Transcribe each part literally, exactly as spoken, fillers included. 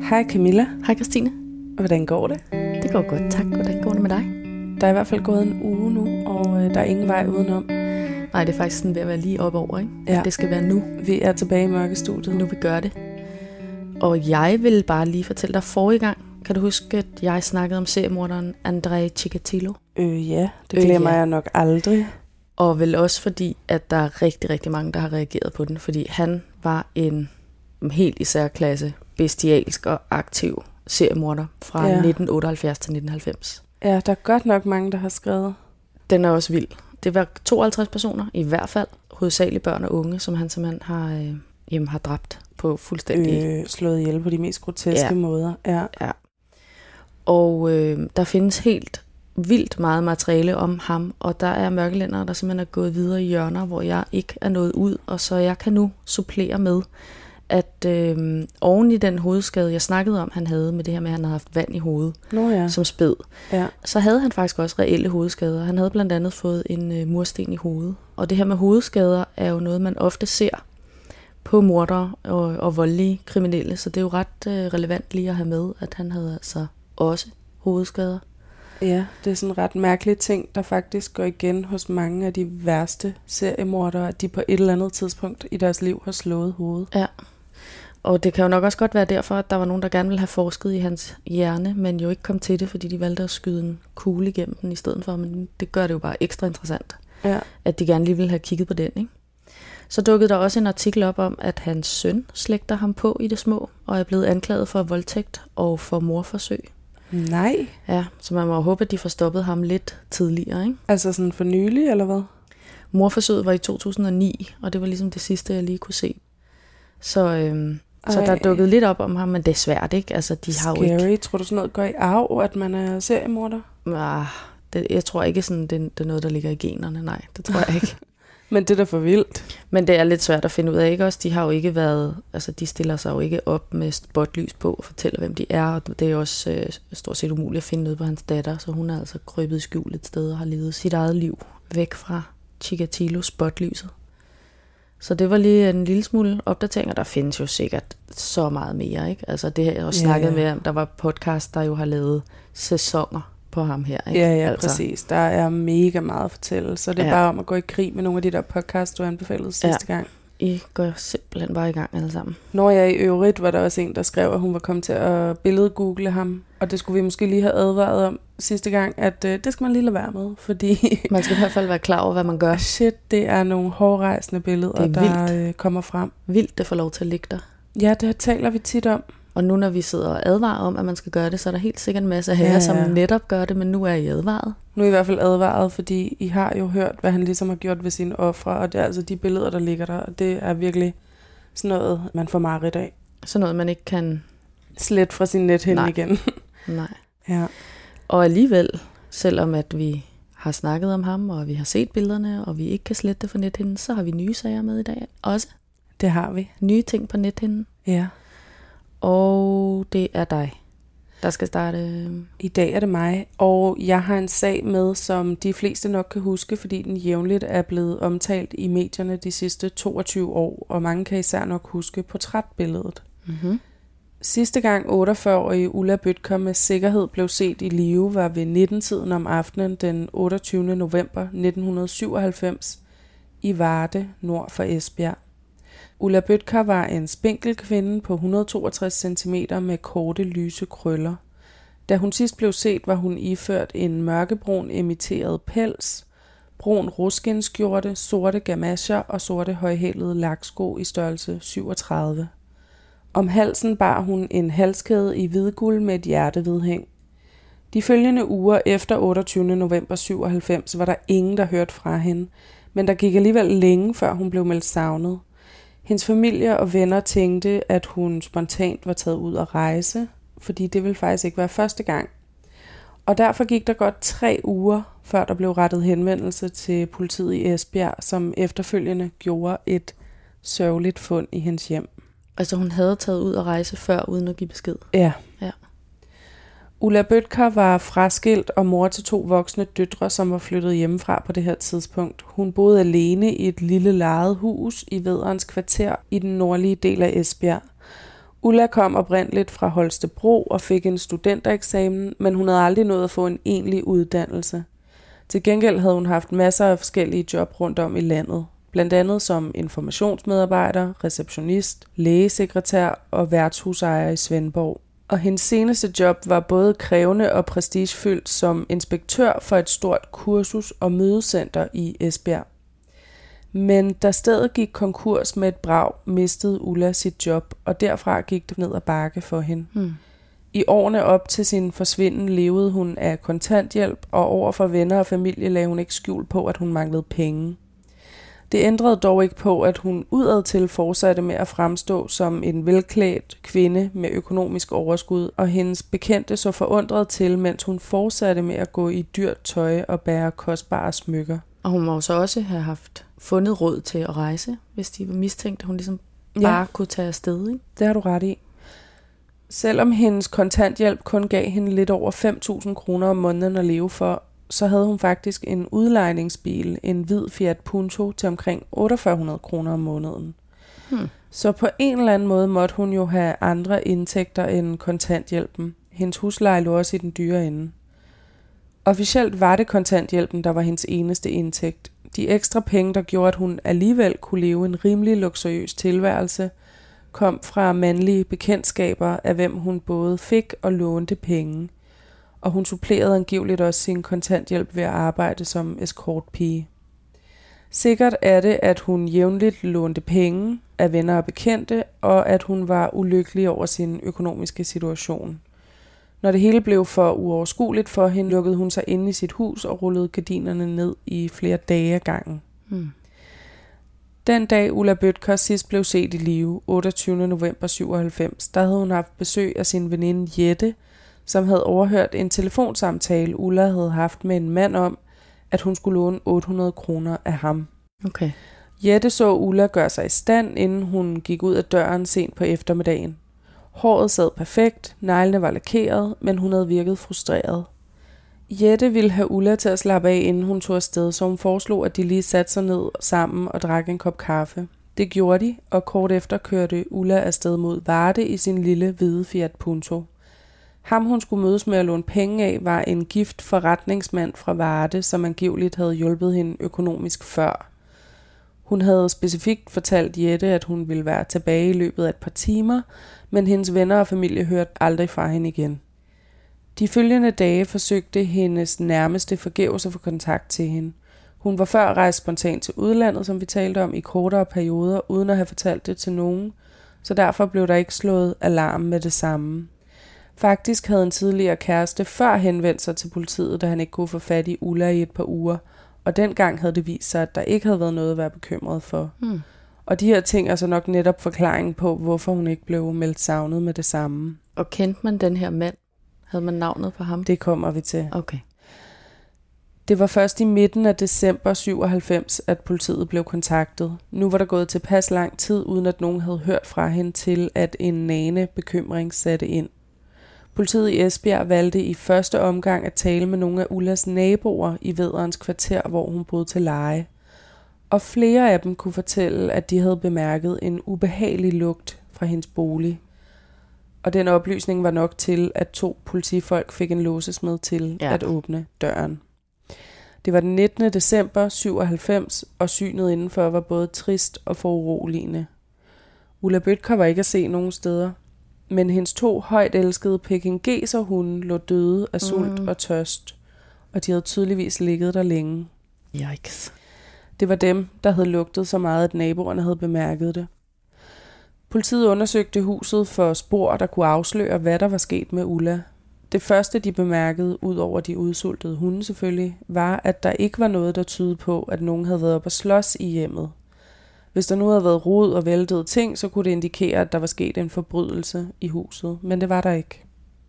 Hej Camilla. Hej Christine. Hvordan går det? Det går godt, tak. Hvordan går det med dig? Der er i hvert fald gået en uge nu, og øh, der er ingen vej udenom. Nej, det er faktisk sådan ved at være lige op over, ikke? Ja. Det skal være nu. Vi er tilbage i mørkestudiet. Nu vi gør det. Og jeg vil bare lige fortælle dig forrige gang. Kan du huske, at jeg snakkede om seriemorderen Andrei Chikatilo? Øh ja, det glemmer øh, ja. jeg nok aldrig. Og vel også fordi, at der er rigtig, rigtig mange, der har reageret på den. Fordi han var en helt i særklasse, bestialsk og aktiv seriemorder fra Ja. nitten otteoghalvfjerds til nitten halvfems. Ja, der er godt nok mange, der har skrevet. Den er også vild. Det var tooghalvtreds personer, i hvert fald hovedsageligt børn og unge, som han simpelthen har, øh, jamen, har dræbt på fuldstændig... Øh, slået ihjel på de mest groteske Ja. måder. Ja. Ja. Og øh, der findes helt vildt meget materiale om ham, og der er mørkelændere, der simpelthen er gået videre i hjørner, hvor jeg ikke er nået ud, og så jeg kan nu supplere med, at øh, oven i den hovedskade, jeg snakkede om, han havde med det her med, at han havde haft vand i hovedet Nå ja. som spæd, Ja. så havde han faktisk også reelle hovedskader. Han havde blandt andet fået en øh, mursten i hovedet. Og det her med hovedskader er jo noget, man ofte ser på mordere og, og voldelige kriminelle, så det er jo ret øh, relevant lige at have med, at han havde altså også hovedskader. Ja, det er sådan en ret mærkelig ting, der faktisk går igen hos mange af de værste seriemordere, at de på et eller andet tidspunkt i deres liv har slået hovedet. Ja, og det kan jo nok også godt være derfor, at der var nogen, der gerne ville have forsket i hans hjerne, men jo ikke kom til det, fordi de valgte at skyde en kugle igennem den i stedet for, men det gør det jo bare ekstra interessant, Ja. at de gerne lige ville have kigget på den, ikke? Så dukkede der også en artikel op om, at hans søn slægter ham på i det små, og er blevet anklaget for voldtægt og for mordforsøg. Nej. Ja, så man må jo håbe, at de får stoppet ham lidt tidligere, ikke? Altså sådan for nylig, eller hvad? Mordforsøget var i to tusind og ni, og det var ligesom det sidste, jeg lige kunne se. Så, øhm, så der dukkede lidt op om ham, men det er svært, ikke? Altså, de har jo ikke... Scary. Tror du sådan noget går i arv, at man er seriemorder? Ah, det, jeg tror ikke, sådan, det, det er noget, der ligger i generne. Nej, det tror jeg ikke. Men det er da for vildt. Men det er lidt svært at finde ud af, ikke også? De har jo ikke været... Altså, de stiller sig jo ikke op med spotlys på og fortæller, hvem de er. Og det er også øh, stort set umuligt at finde noget på hans datter. Så hun er altså krøbet i skjul et sted og har levet sit eget liv væk fra Chikatilo spotlyset. Så det var lige en lille smule opdatering, og der findes jo sikkert så meget mere, ikke? Altså, det har jeg også Ja, snakket ja. med om. Der var podcast, der jo har lavet sæsoner på ham her, ikke? Ja, ja, altså, præcis. Der er mega meget at fortælle, så det er Ja. bare om at gå i krig med nogle af de der podcasts, du anbefalede sidste Ja. gang. I går simpelthen bare i gang alle sammen. Når jeg i øvrigt, var der også en, der skrev, at hun var kommet til at billedgoogle ham, og det skulle vi måske lige have advaret om sidste gang, at øh, det skal man lige lade være med, fordi Man skal i hvert fald være klar over, hvad man gør. shit, det er nogle hårdrejsende billeder, Det er der øh, kommer frem. Vildt, det får lov til at ligge der. Ja, det taler vi tit om. Og nu når vi sidder og advarer om, at man skal gøre det, så er der helt sikkert en masse herrer, Ja, ja. som netop gør det, men nu er I advaret. Nu er I i hvert fald advaret, fordi I har jo hørt, hvad han ligesom har gjort ved sine ofre, og det er altså de billeder, der ligger der, og det er virkelig sådan noget, man får mareridt af. Sådan noget, man ikke kan... Slet fra sin nethinde Nej. igen. Nej. Ja. Og alligevel, selvom at vi har snakket om ham, og vi har set billederne, og vi ikke kan slette det fra nethinden, så har vi nye sager med i dag også. Det har vi. Nye ting på nethinden. Ja. Og det er dig, der skal starte. I dag er det mig, og jeg har en sag med, som de fleste nok kan huske, fordi den jævnligt er blevet omtalt i medierne de sidste toogtyve år, og mange kan især nok huske portrætbilledet. Mm-hmm. Sidste gang otteogfyrre-årige Ulla Bødker med sikkerhed blev set i live, var ved nitten-tiden om aftenen den otteogtyvende november nitten syvoghalvfems i Varde, nord for Esbjerg. Ulla Bødker var en spinkel kvinde på et hundrede og toogtres centimeter med korte, lyse krøller. Da hun sidst blev set, var hun iført en mørkebrun imiteret pels, brun ruskinskjorte, sorte gamasjer og sorte højhælede laksko i størrelse syvogtredive. Om halsen bar hun en halskæde i hvidguld med et hjertevedhæng. De følgende uger efter otteogtyvende november syvoghalvfems var der ingen, der hørte fra hende, men der gik alligevel længe, før hun blev meldt savnet. Hendes familie og venner tænkte, at hun spontant var taget ud at rejse, fordi det ville faktisk ikke være første gang. Og derfor gik der godt tre uger, før der blev rettet henvendelse til politiet i Esbjerg, som efterfølgende gjorde et sørgeligt fund i hendes hjem. Altså hun havde taget ud at rejse før, uden at give besked. Ja. Ja. Ulla Bødker var fraskilt og mor til to voksne døtre, som var flyttet hjemmefra på det her tidspunkt. Hun boede alene i et lille lejet hus i Vædderens kvarter i den nordlige del af Esbjerg. Ulla kom oprindeligt fra Holstebro og fik en studentereksamen, men hun havde aldrig nået at få en egentlig uddannelse. Til gengæld havde hun haft masser af forskellige job rundt om i landet, blandt andet som informationsmedarbejder, receptionist, lægesekretær og værtshusejer i Svendborg. Og hendes seneste job var både krævende og prestigefyldt som inspektør for et stort kursus- og mødecenter i Esbjerg. Men da stedet gik konkurs med et brag, mistede Ulla sit job, og derfra gik det ned ad bakke for hende. Hmm. I årene op til sin forsvinden levede hun af kontanthjælp, og over for venner og familie lagde hun ikke skjul på, at hun manglede penge. Det ændrede dog ikke på, at hun udadtil fortsatte med at fremstå som en velklædt kvinde med økonomisk overskud, og hendes bekendte så forundret til, mens hun fortsatte med at gå i dyrt tøj og bære kostbare smykker. Og hun må jo så også have haft fundet råd til at rejse, hvis de var mistænkt, at hun ligesom bare ja. kunne tage afsted, ikke? Det har du ret i. Selvom hendes kontanthjælp kun gav hende lidt over fem tusind kroner om måneden at leve for, så havde hun faktisk en udlejningsbil, en hvid Fiat Punto, til omkring otteogfyrre hundrede kroner om måneden. Hmm. Så på en eller anden måde måtte hun jo have andre indtægter end kontanthjælpen. Hendes husleje lå også i den dyre ende. Officielt var det kontanthjælpen, der var hendes eneste indtægt. De ekstra penge, der gjorde, at hun alligevel kunne leve en rimelig luksuriøs tilværelse, kom fra mandlige bekendtskaber, af hvem hun både fik og lånte penge. Og hun supplerede angiveligt også sin kontanthjælp ved at arbejde som escortpige. Sikkert er det, at hun jævnligt lånte penge af venner og bekendte, og at hun var ulykkelig over sin økonomiske situation. Når det hele blev for uoverskueligt for hende, lukkede hun sig inde i sit hus og rullede gardinerne ned i flere dage ad gangen. Hmm. Den dag Ulla Bødker sidst blev set i live, otteogtyvende november syvoghalvfems, der havde hun haft besøg af sin veninde Jette, som havde overhørt en telefonsamtale, Ulla havde haft med en mand om, at hun skulle låne otte hundrede kroner af ham. Okay. Jette så Ulla gøre sig i stand, inden hun gik ud af døren sent på eftermiddagen. Håret sad perfekt, neglene var lakeret, men hun havde virket frustreret. Jette ville have Ulla til at slappe af, inden hun tog afsted, så hun foreslog, at de lige satte sig ned sammen og drak en kop kaffe. Det gjorde de, og kort efter kørte Ulla afsted mod Varde i sin lille hvide Fiat Punto. Ham hun skulle mødes med at låne penge af, var en gift forretningsmand fra Varde, som angiveligt havde hjulpet hende økonomisk før. Hun havde specifikt fortalt Jette, at hun ville være tilbage i løbet af et par timer, men hendes venner og familie hørte aldrig fra hende igen. De følgende dage forsøgte hendes nærmeste forgæves at få kontakt til hende. Hun var før rejst spontant til udlandet, som vi talte om, i kortere perioder, uden at have fortalt det til nogen, så derfor blev der ikke slået alarm med det samme. Faktisk havde en tidligere kæreste før henvendt sig til politiet, da han ikke kunne få fat i Ulla i et par uger, og dengang havde det vist sig, at der ikke havde været noget at være bekymret for. Hmm. Og de her ting er så nok netop forklaringen på, hvorfor hun ikke blev meldt savnet med det samme. Og kendte man den her mand? Havde man navnet på ham? Det kommer vi til. Okay. Det var først i midten af december syvoghalvfems, at politiet blev kontaktet. Nu var der gået tilpas lang tid, uden at nogen havde hørt fra hende til, at en nagende bekymring satte ind. Politiet i Esbjerg valgte i første omgang at tale med nogle af Ullas naboer i Vædderens kvarter, hvor hun boede til leje. Og flere af dem kunne fortælle, at de havde bemærket en ubehagelig lugt fra hendes bolig. Og den oplysning var nok til, at to politifolk fik en låsesmed til ja. at åbne døren. Det var den nittende december syvoghalvfems, og synet indenfor var både trist og foruroligende. Ulla Bødker var ikke at se nogen steder, men hendes to højt elskede pekingeserhunde lå døde af sult mm. og tørst, og de havde tydeligvis ligget der længe. Yikes. Det var dem, der havde lugtet så meget, at naboerne havde bemærket det. Politiet undersøgte huset for spor, der kunne afsløre, hvad der var sket med Ulla. Det første, de bemærkede, ud over de udsultede hunde selvfølgelig, var, at der ikke var noget, der tydede på, at nogen havde været op at slås i hjemmet. Hvis der nu havde været rod og væltede ting, så kunne det indikere, at der var sket en forbrydelse i huset, men det var der ikke.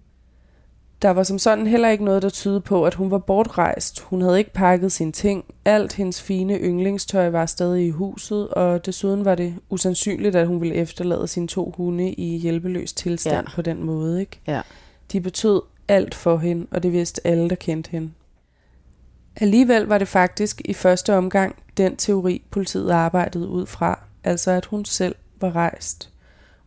Der var som sådan heller ikke noget, der tydede på, at hun var bortrejst. Hun havde ikke pakket sine ting. Alt hendes fine yndlingstøj var stadig i huset, og desuden var det usandsynligt, at hun ville efterlade sine to hunde i hjælpeløs tilstand ja. på den måde, ikke? Ja. De betød alt for hende, og det vidste alle, der kendte hende. Alligevel var det faktisk i første omgang den teori, politiet arbejdede ud fra, altså at hun selv var rejst.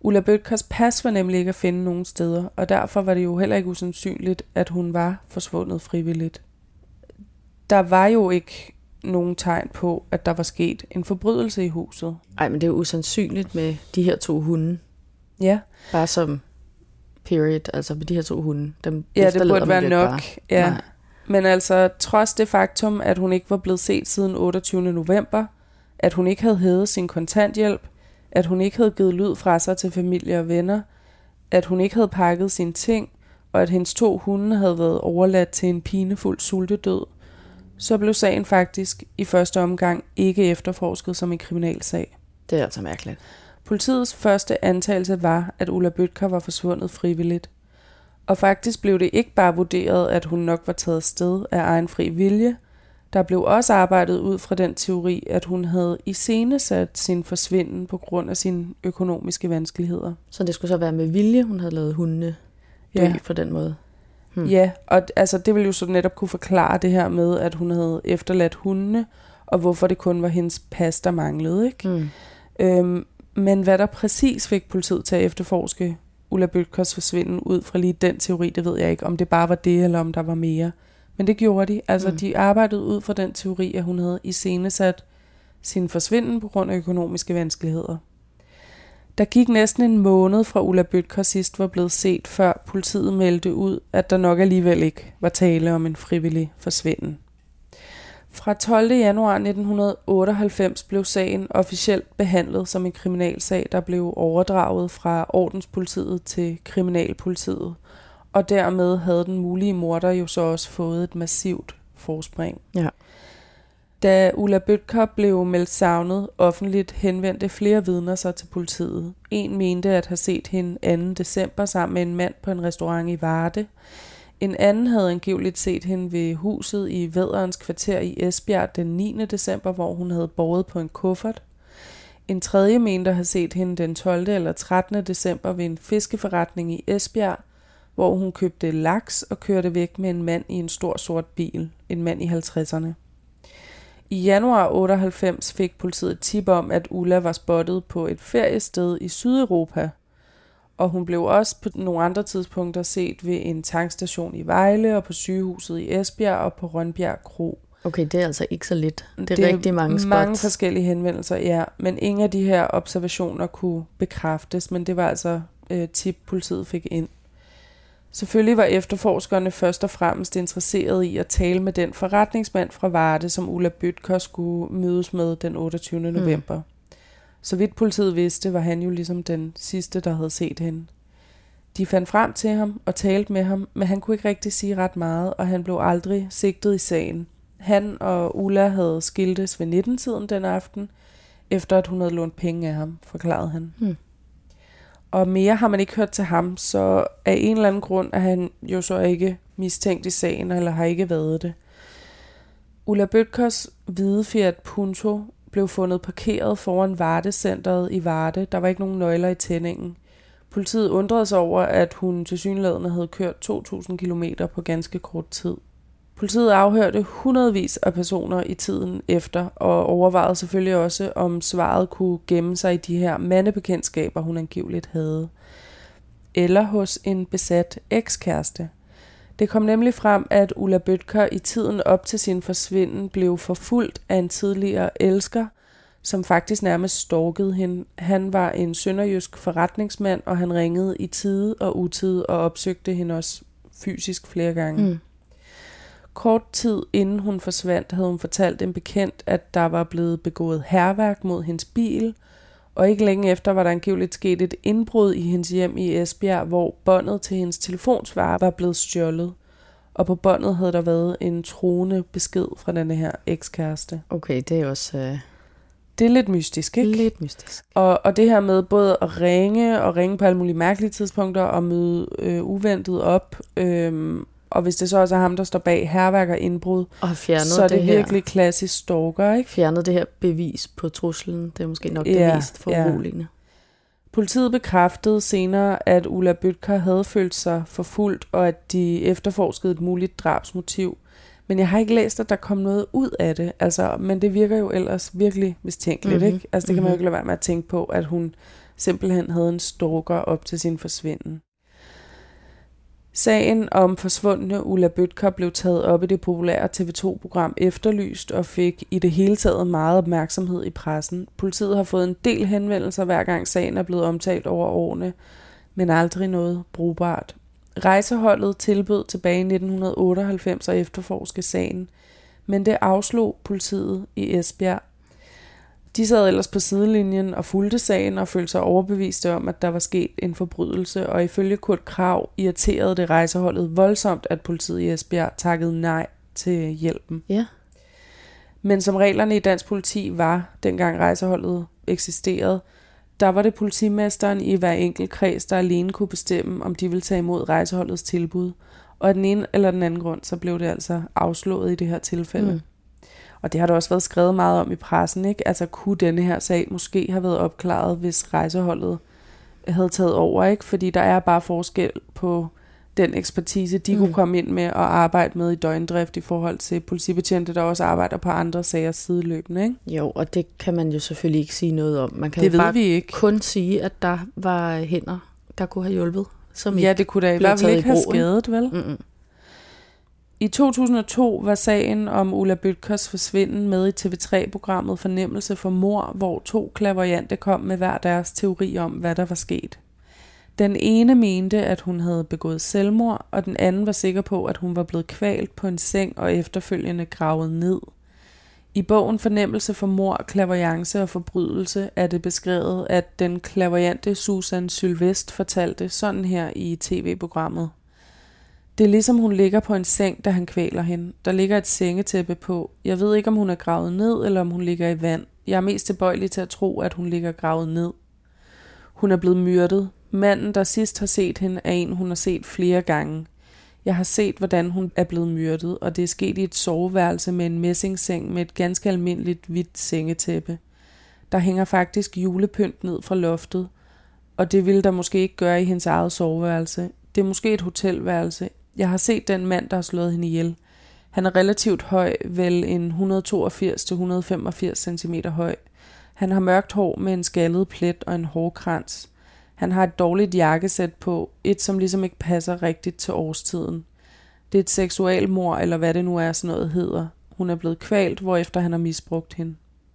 Ulla Bøtkers pas var nemlig ikke at finde nogen steder, og derfor var det jo heller ikke usandsynligt, at hun var forsvundet frivilligt. Der var jo ikke nogen tegn på, at der var sket en forbrydelse i huset. Nej, men det er jo usandsynligt med de her to hunde. Ja. Bare som period, altså med de her to hunde. Dem ja, det burde være nok. Bare. Ja. Nej. Men altså, trods det faktum, at hun ikke var blevet set siden otteogtyvende november, at hun ikke havde hævet sin kontanthjælp, at hun ikke havde givet lyd fra sig til familie og venner, at hun ikke havde pakket sine ting, og at hendes to hunde havde været overladt til en pinefuld sultedød, så blev sagen faktisk i første omgang ikke efterforsket som en kriminalsag. Det er altså mærkeligt. Politiets første antagelse var, at Ulla Bøtker var forsvundet frivilligt. Og faktisk blev det ikke bare vurderet, at hun nok var taget sted af egen fri vilje. Der blev også arbejdet ud fra den teori, at hun havde iscenesat sin forsvinden på grund af sine økonomiske vanskeligheder. Så det skulle så være med vilje, hun havde lavet hundene dø ja. på den måde? Hmm. Ja, og altså, det ville jo så netop kunne forklare det her med, at hun havde efterladt hundene, og hvorfor det kun var hendes pas, der manglede. Ikke? Hmm. Øhm, men hvad der præcis fik politiet til at efterforske Ulla Bøtkers forsvinden ud fra lige den teori, det ved jeg ikke, om det bare var det, eller om der var mere. Men det gjorde de. Altså, mm. de arbejdede ud fra den teori, at hun havde iscenesat sin forsvinden på grund af økonomiske vanskeligheder. Der gik næsten en måned fra Ulla Bøtker sidst var blevet set, før politiet meldte ud, at der nok alligevel ikke var tale om en frivillig forsvinden. Fra tolvte januar nitten otteoghalvfems blev sagen officielt behandlet som en kriminalsag, der blev overdraget fra ordenspolitiet til kriminalpolitiet, og dermed havde den mulige morder jo så også fået et massivt forspring. Ja. Da Ulla Bøtker blev meldt savnet offentligt, henvendte flere vidner sig til politiet. En mente at have set hende anden december sammen med en mand på en restaurant i Varde. En anden havde angiveligt set hende ved huset i Vædderens kvarter i Esbjerg den niende december, hvor hun havde båret på en kuffert. En tredje mente at have set hende den tolvte eller trettende december ved en fiskeforretning i Esbjerg, hvor hun købte laks og kørte væk med en mand i en stor sort bil, en mand i halvtredserne. I januar otteoghalvfems fik politiet et tip om, at Ulla var spottet på et feriested i Sydeuropa, og hun blev også på nogle andre tidspunkter set ved en tankstation i Vejle og på sygehuset i Esbjerg og på Rønbjerg Kro. Okay, det er altså ikke så lidt. Det er, det er rigtig mange spots. mange forskellige henvendelser, ja. Men ingen af de her observationer kunne bekræftes, men det var altså øh, tip, politiet fik ind. Selvfølgelig var efterforskerne først og fremmest interesseret i at tale med den forretningsmand fra Varde, som Ulla Bøtker skulle mødes med den otteogtyvende november. Mm. Så vidt politiet vidste, var han jo ligesom den sidste, der havde set hende. De fandt frem til ham og talte med ham, men han kunne ikke rigtig sige ret meget, og han blev aldrig sigtet i sagen. Han og Ulla havde skiltes ved nitten-tiden den aften, efter at hun havde lånt penge af ham, forklarede han. Mm. Og mere har man ikke hørt til ham, så af en eller anden grund er han jo så ikke mistænkt i sagen, eller har ikke været det. Ulla Bøtkers hvide Fiat Punto blev fundet parkeret foran Varde-centret i Varde. Der var ikke nogen nøgler i tændingen. Politiet undrede sig over, at hun tilsyneladende havde kørt to tusind kilometer på ganske kort tid. Politiet afhørte hundredvis af personer i tiden efter, og overvejede selvfølgelig også, om svaret kunne gemme sig i de her mandebekendtskaber, hun angiveligt havde. Eller hos en besat ekskæreste. Det kom nemlig frem, at Ulla Bøtker i tiden op til sin forsvinden blev forfulgt af en tidligere elsker, som faktisk nærmest stalkede hende. Han var en sønderjysk forretningsmand, og han ringede i tide og utide og opsøgte hende også fysisk flere gange. Mm. Kort tid inden hun forsvandt, havde hun fortalt en bekendt, at der var blevet begået hærværk mod hendes bil, og ikke længe efter var der angiveligt sket et indbrud i hendes hjem i Esbjerg, hvor båndet til hendes telefonsvarer var blevet stjålet. Og på båndet havde der været en truende besked fra denne her ekskæreste. Okay, det er også... Øh... Det er lidt mystisk, ikke? Lidt mystisk. Og, og det her med både at ringe og ringe på alle mulige mærkelige tidspunkter og møde øh, uventet op, øh, og hvis det så også er ham, der står bag hærværk og indbrud, og så er det, det virkelig klassisk stalker, ikke? Fjernet det her bevis på truslen, det er måske nok ja, det mest foruroligende. Ja. Politiet bekræftede senere, at Ulla Bøtker havde følt sig forfulgt, og at de efterforskede et muligt drabsmotiv. Men jeg har ikke læst, at der kom noget ud af det. Altså, men det virker jo ellers virkelig mistænkeligt, mm-hmm. ikke? Altså, det kan man jo ikke lade være med at tænke på, at hun simpelthen havde en stalker op til sin forsvinden. Sagen om forsvundne Ulla Bødker blev taget op i det populære T V to-program Efterlyst og fik i det hele taget meget opmærksomhed i pressen. Politiet har fået en del henvendelser, hver gang sagen er blevet omtalt over årene, men aldrig noget brugbart. Rejseholdet tilbød tilbage i nitten otteoghalvfems at efterforske sagen, men det afslog politiet i Esbjerg. De sad ellers på sidelinjen og fulgte sagen og følte sig overbeviste om, at der var sket en forbrydelse, og ifølge Kurt Krag irriterede det rejseholdet voldsomt, at politiet i Esbjerg takkede nej til hjælpen. Ja. Men som reglerne i dansk politi var, dengang rejseholdet eksisterede, der var det politimesteren i hver enkelt kreds, der alene kunne bestemme, om de ville tage imod rejseholdets tilbud. Og af den ene eller den anden grund, så blev det altså afslået i det her tilfælde. Mm. Og det har der også været skrevet meget om i pressen, ikke? Altså kunne denne her sag måske have været opklaret, hvis rejseholdet havde taget over, ikke? Fordi der er bare forskel på den ekspertise, de mm. kunne komme ind med og arbejde med i døgndrift i forhold til politibetjente, der også arbejder på andre sager sideløbende, ikke? Jo, og det kan man jo selvfølgelig ikke sige noget om. Man kan det jo ved bare vi ikke. kun sige, at der var hænder, der kunne have hjulpet. Som ja, det kunne da i hvert fald ikke have skadet, vel? Mm-mm. I to tusind og to var sagen om Ulla Bødkers forsvinden med i T V tre-programmet Fornemmelse for mord, hvor to clairvoyante kom med hver deres teori om, hvad der var sket. Den ene mente, at hun havde begået selvmord, og den anden var sikker på, at hun var blevet kvalt på en seng og efterfølgende gravet ned. I bogen Fornemmelse for mord, clairvoyance og forbrydelse er det beskrevet, at den clairvoyante Susan Sylvest fortalte sådan her i tv-programmet. Det er ligesom hun ligger på en seng, da han kvæler hende. Der ligger et sengetæppe på. Jeg ved ikke, om hun er gravet ned, eller om hun ligger i vand. Jeg er mest tilbøjelig til at tro, at hun ligger gravet ned. Hun er blevet myrdet. Manden, der sidst har set hende, er en, hun har set flere gange. Jeg har set, hvordan hun er blevet myrdet, og det er sket i et soveværelse med en messingseng med et ganske almindeligt hvidt sengetæppe. Der hænger faktisk julepynt ned fra loftet, og det ville der måske ikke gøre i hendes eget soveværelse. Det er måske et hotelværelse. Jeg har set den mand, der har slået hende ihjel. Han er relativt høj, vel en et hundrede toogfirs til et hundrede femogfirs centimeter høj. Han har mørkt hår med en skaldet plet og en hårkrans. Han har et dårligt jakkesæt på, et som ligesom ikke passer rigtigt til årstiden. Det er et seksualmord, eller hvad det nu er, sådan noget hedder. Hun er blevet kvalt, hvorefter han har misbrugt hende.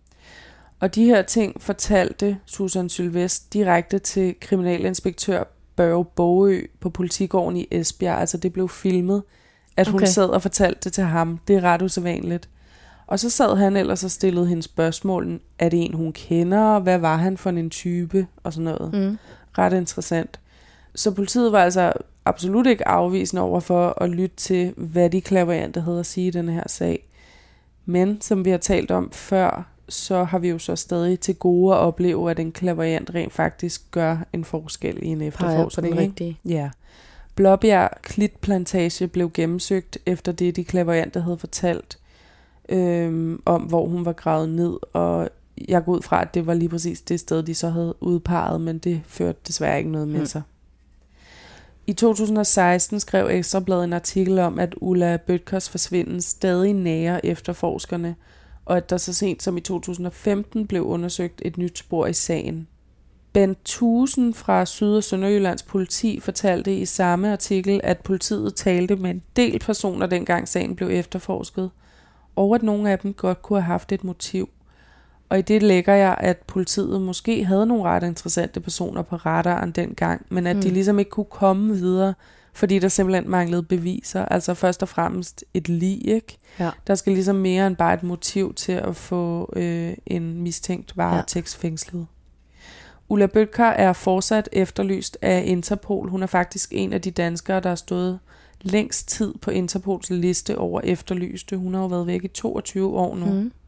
Og de her ting fortalte Susan Sylvest direkte til kriminalinspektør Børge Bogø på politigården i Esbjerg. Altså det blev filmet, at hun okay. sad og fortalte det til ham. Det er ret usædvanligt. Og så sad han ellers og stillede hende spørgsmål. Er det en, hun kender? Hvad var han for en type? Og sådan noget. Mm. Ret interessant. Så politiet var altså absolut ikke afvisende over for at lytte til, hvad de clairvoyante havde at sige i den her sag. Men som vi har talt om før, så har vi jo så stadig til gode at opleve, at en clairvoyant rent faktisk gør en forskel i en efterforskning. Peger på den rigtige. Ja. Blåbjerg Klitplantage blev gennemsøgt efter det, de clairvoyante havde fortalt øhm, om, hvor hun var gravet ned, og jeg går ud fra, at det var lige præcis det sted, de så havde udpeget, men det førte desværre ikke noget med hmm. sig. I to tusind og seksten skrev Ekstra Bladet en artikel om, at Ulla Bødkers forsvinden stadig nærer efterforskerne, og at der så sent som i to tusind og femten blev undersøgt et nyt spor i sagen. Bent Thusen fra Syd- og Sønderjyllands politi fortalte i samme artikel, at politiet talte med en del personer, dengang sagen blev efterforsket, og at nogle af dem godt kunne have haft et motiv. Og i det lægger jeg, at politiet måske havde nogle ret interessante personer på radaren dengang, men at mm. de ligesom ikke kunne komme videre, fordi der simpelthen manglede beviser. Altså først og fremmest et lig, ikke? Ja. Der skal ligesom mere end bare et motiv til at få øh, en mistænkt varetægtsfængslet. Ja. Ulla Bødker er fortsat efterlyst af Interpol. Hun er faktisk en af de danskere, der har stået længst tid på Interpols liste over efterlyste. Hun har jo været væk i toogtyve år nu. Mm.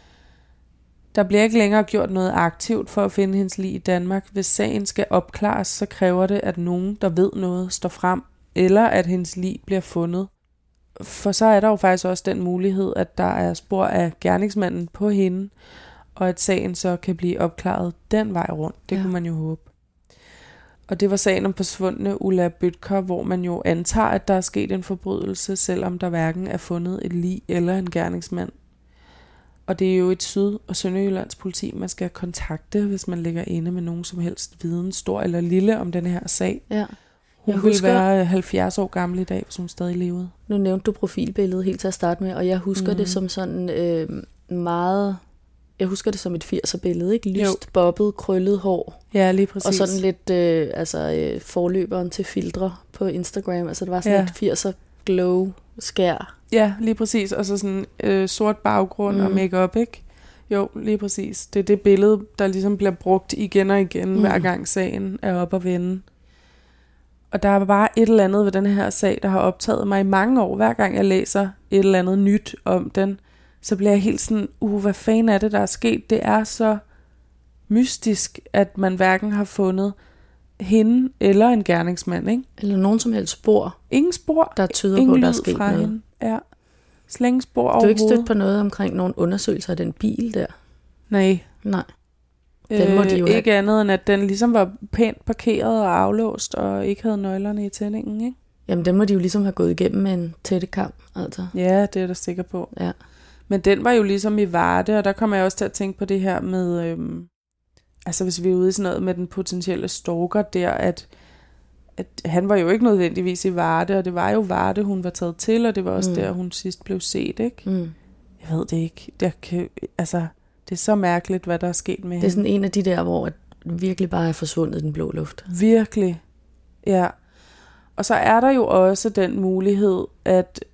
Der bliver ikke længere gjort noget aktivt for at finde hendes lig i Danmark. Hvis sagen skal opklares, så kræver det, at nogen, der ved noget, står frem, eller at hendes lig bliver fundet. For så er der jo faktisk også den mulighed, at der er spor af gerningsmanden på hende, og at sagen så kan blive opklaret den vej rundt. Det ja. kunne man jo håbe. Og det var sagen om forsvundne Ulla Bødker, hvor man jo antager, at der er sket en forbrydelse, selvom der hverken er fundet et lig eller en gerningsmand. Og det er jo et Syd- og Sønderjyllands politi, man skal kontakte, hvis man ligger inde med nogen som helst viden, stor eller lille, om den her sag. Ja. Hun Jeg ville husker, være halvfjerds år gammel i dag, hvis hun stadig levede. Nu nævnte du profilbilledet helt til at starte med, og jeg husker mm. det som sådan øh, meget... Jeg husker det som et firser-billede, ikke? Lyst, jo. Bobbet, krøllet hår. Ja, lige præcis. Og sådan lidt øh, altså, øh, forløberen til filtre på Instagram. Altså det var sådan ja. et firser glow skær. Ja, lige præcis. Og så sådan øh, sort baggrund mm. og makeup, ikke? Jo, lige præcis. Det er det billede, der ligesom bliver brugt igen og igen, mm. hver gang sagen er op at vende. Og der er bare et eller andet ved den her sag, der har optaget mig i mange år. Hver gang jeg læser et eller andet nyt om den, så bliver jeg helt sådan, uh, hvad fanden er det, der er sket? Det er så mystisk, at man hverken har fundet hende eller en gerningsmand, ikke? Eller nogen som helst spor. Ingen spor. Der tyder Ingen på, at der er sket noget. Hende. Ja. Slet ingen spor overhovedet. Du har ikke stødt på noget omkring nogle undersøgelser af den bil der? Nej. Nej. Den må de jo øh, ikke have. andet end, at den ligesom var pænt parkeret og aflåst, og ikke havde nøglerne i tændingen, ikke? Jamen, den må de jo ligesom have gået igennem med en tættekam, altså. Ja, det er der sikker på. Ja. Men den var jo ligesom i Varde, og der kommer jeg også til at tænke på det her med, øhm, altså hvis vi er ude i sådan noget med den potentielle stalker der, at, at han var jo ikke nødvendigvis i Varde, og det var jo Varde, hun var taget til, og det var også mm. der, hun sidst blev set, ikke? Mm. Jeg ved det ikke. Jeg kan, altså, det er så mærkeligt, hvad der er sket med hende. Det er sådan en af de der, hvor at virkelig bare er forsvundet i den blå luft. Virkelig, ja. Og så er der jo også den mulighed, at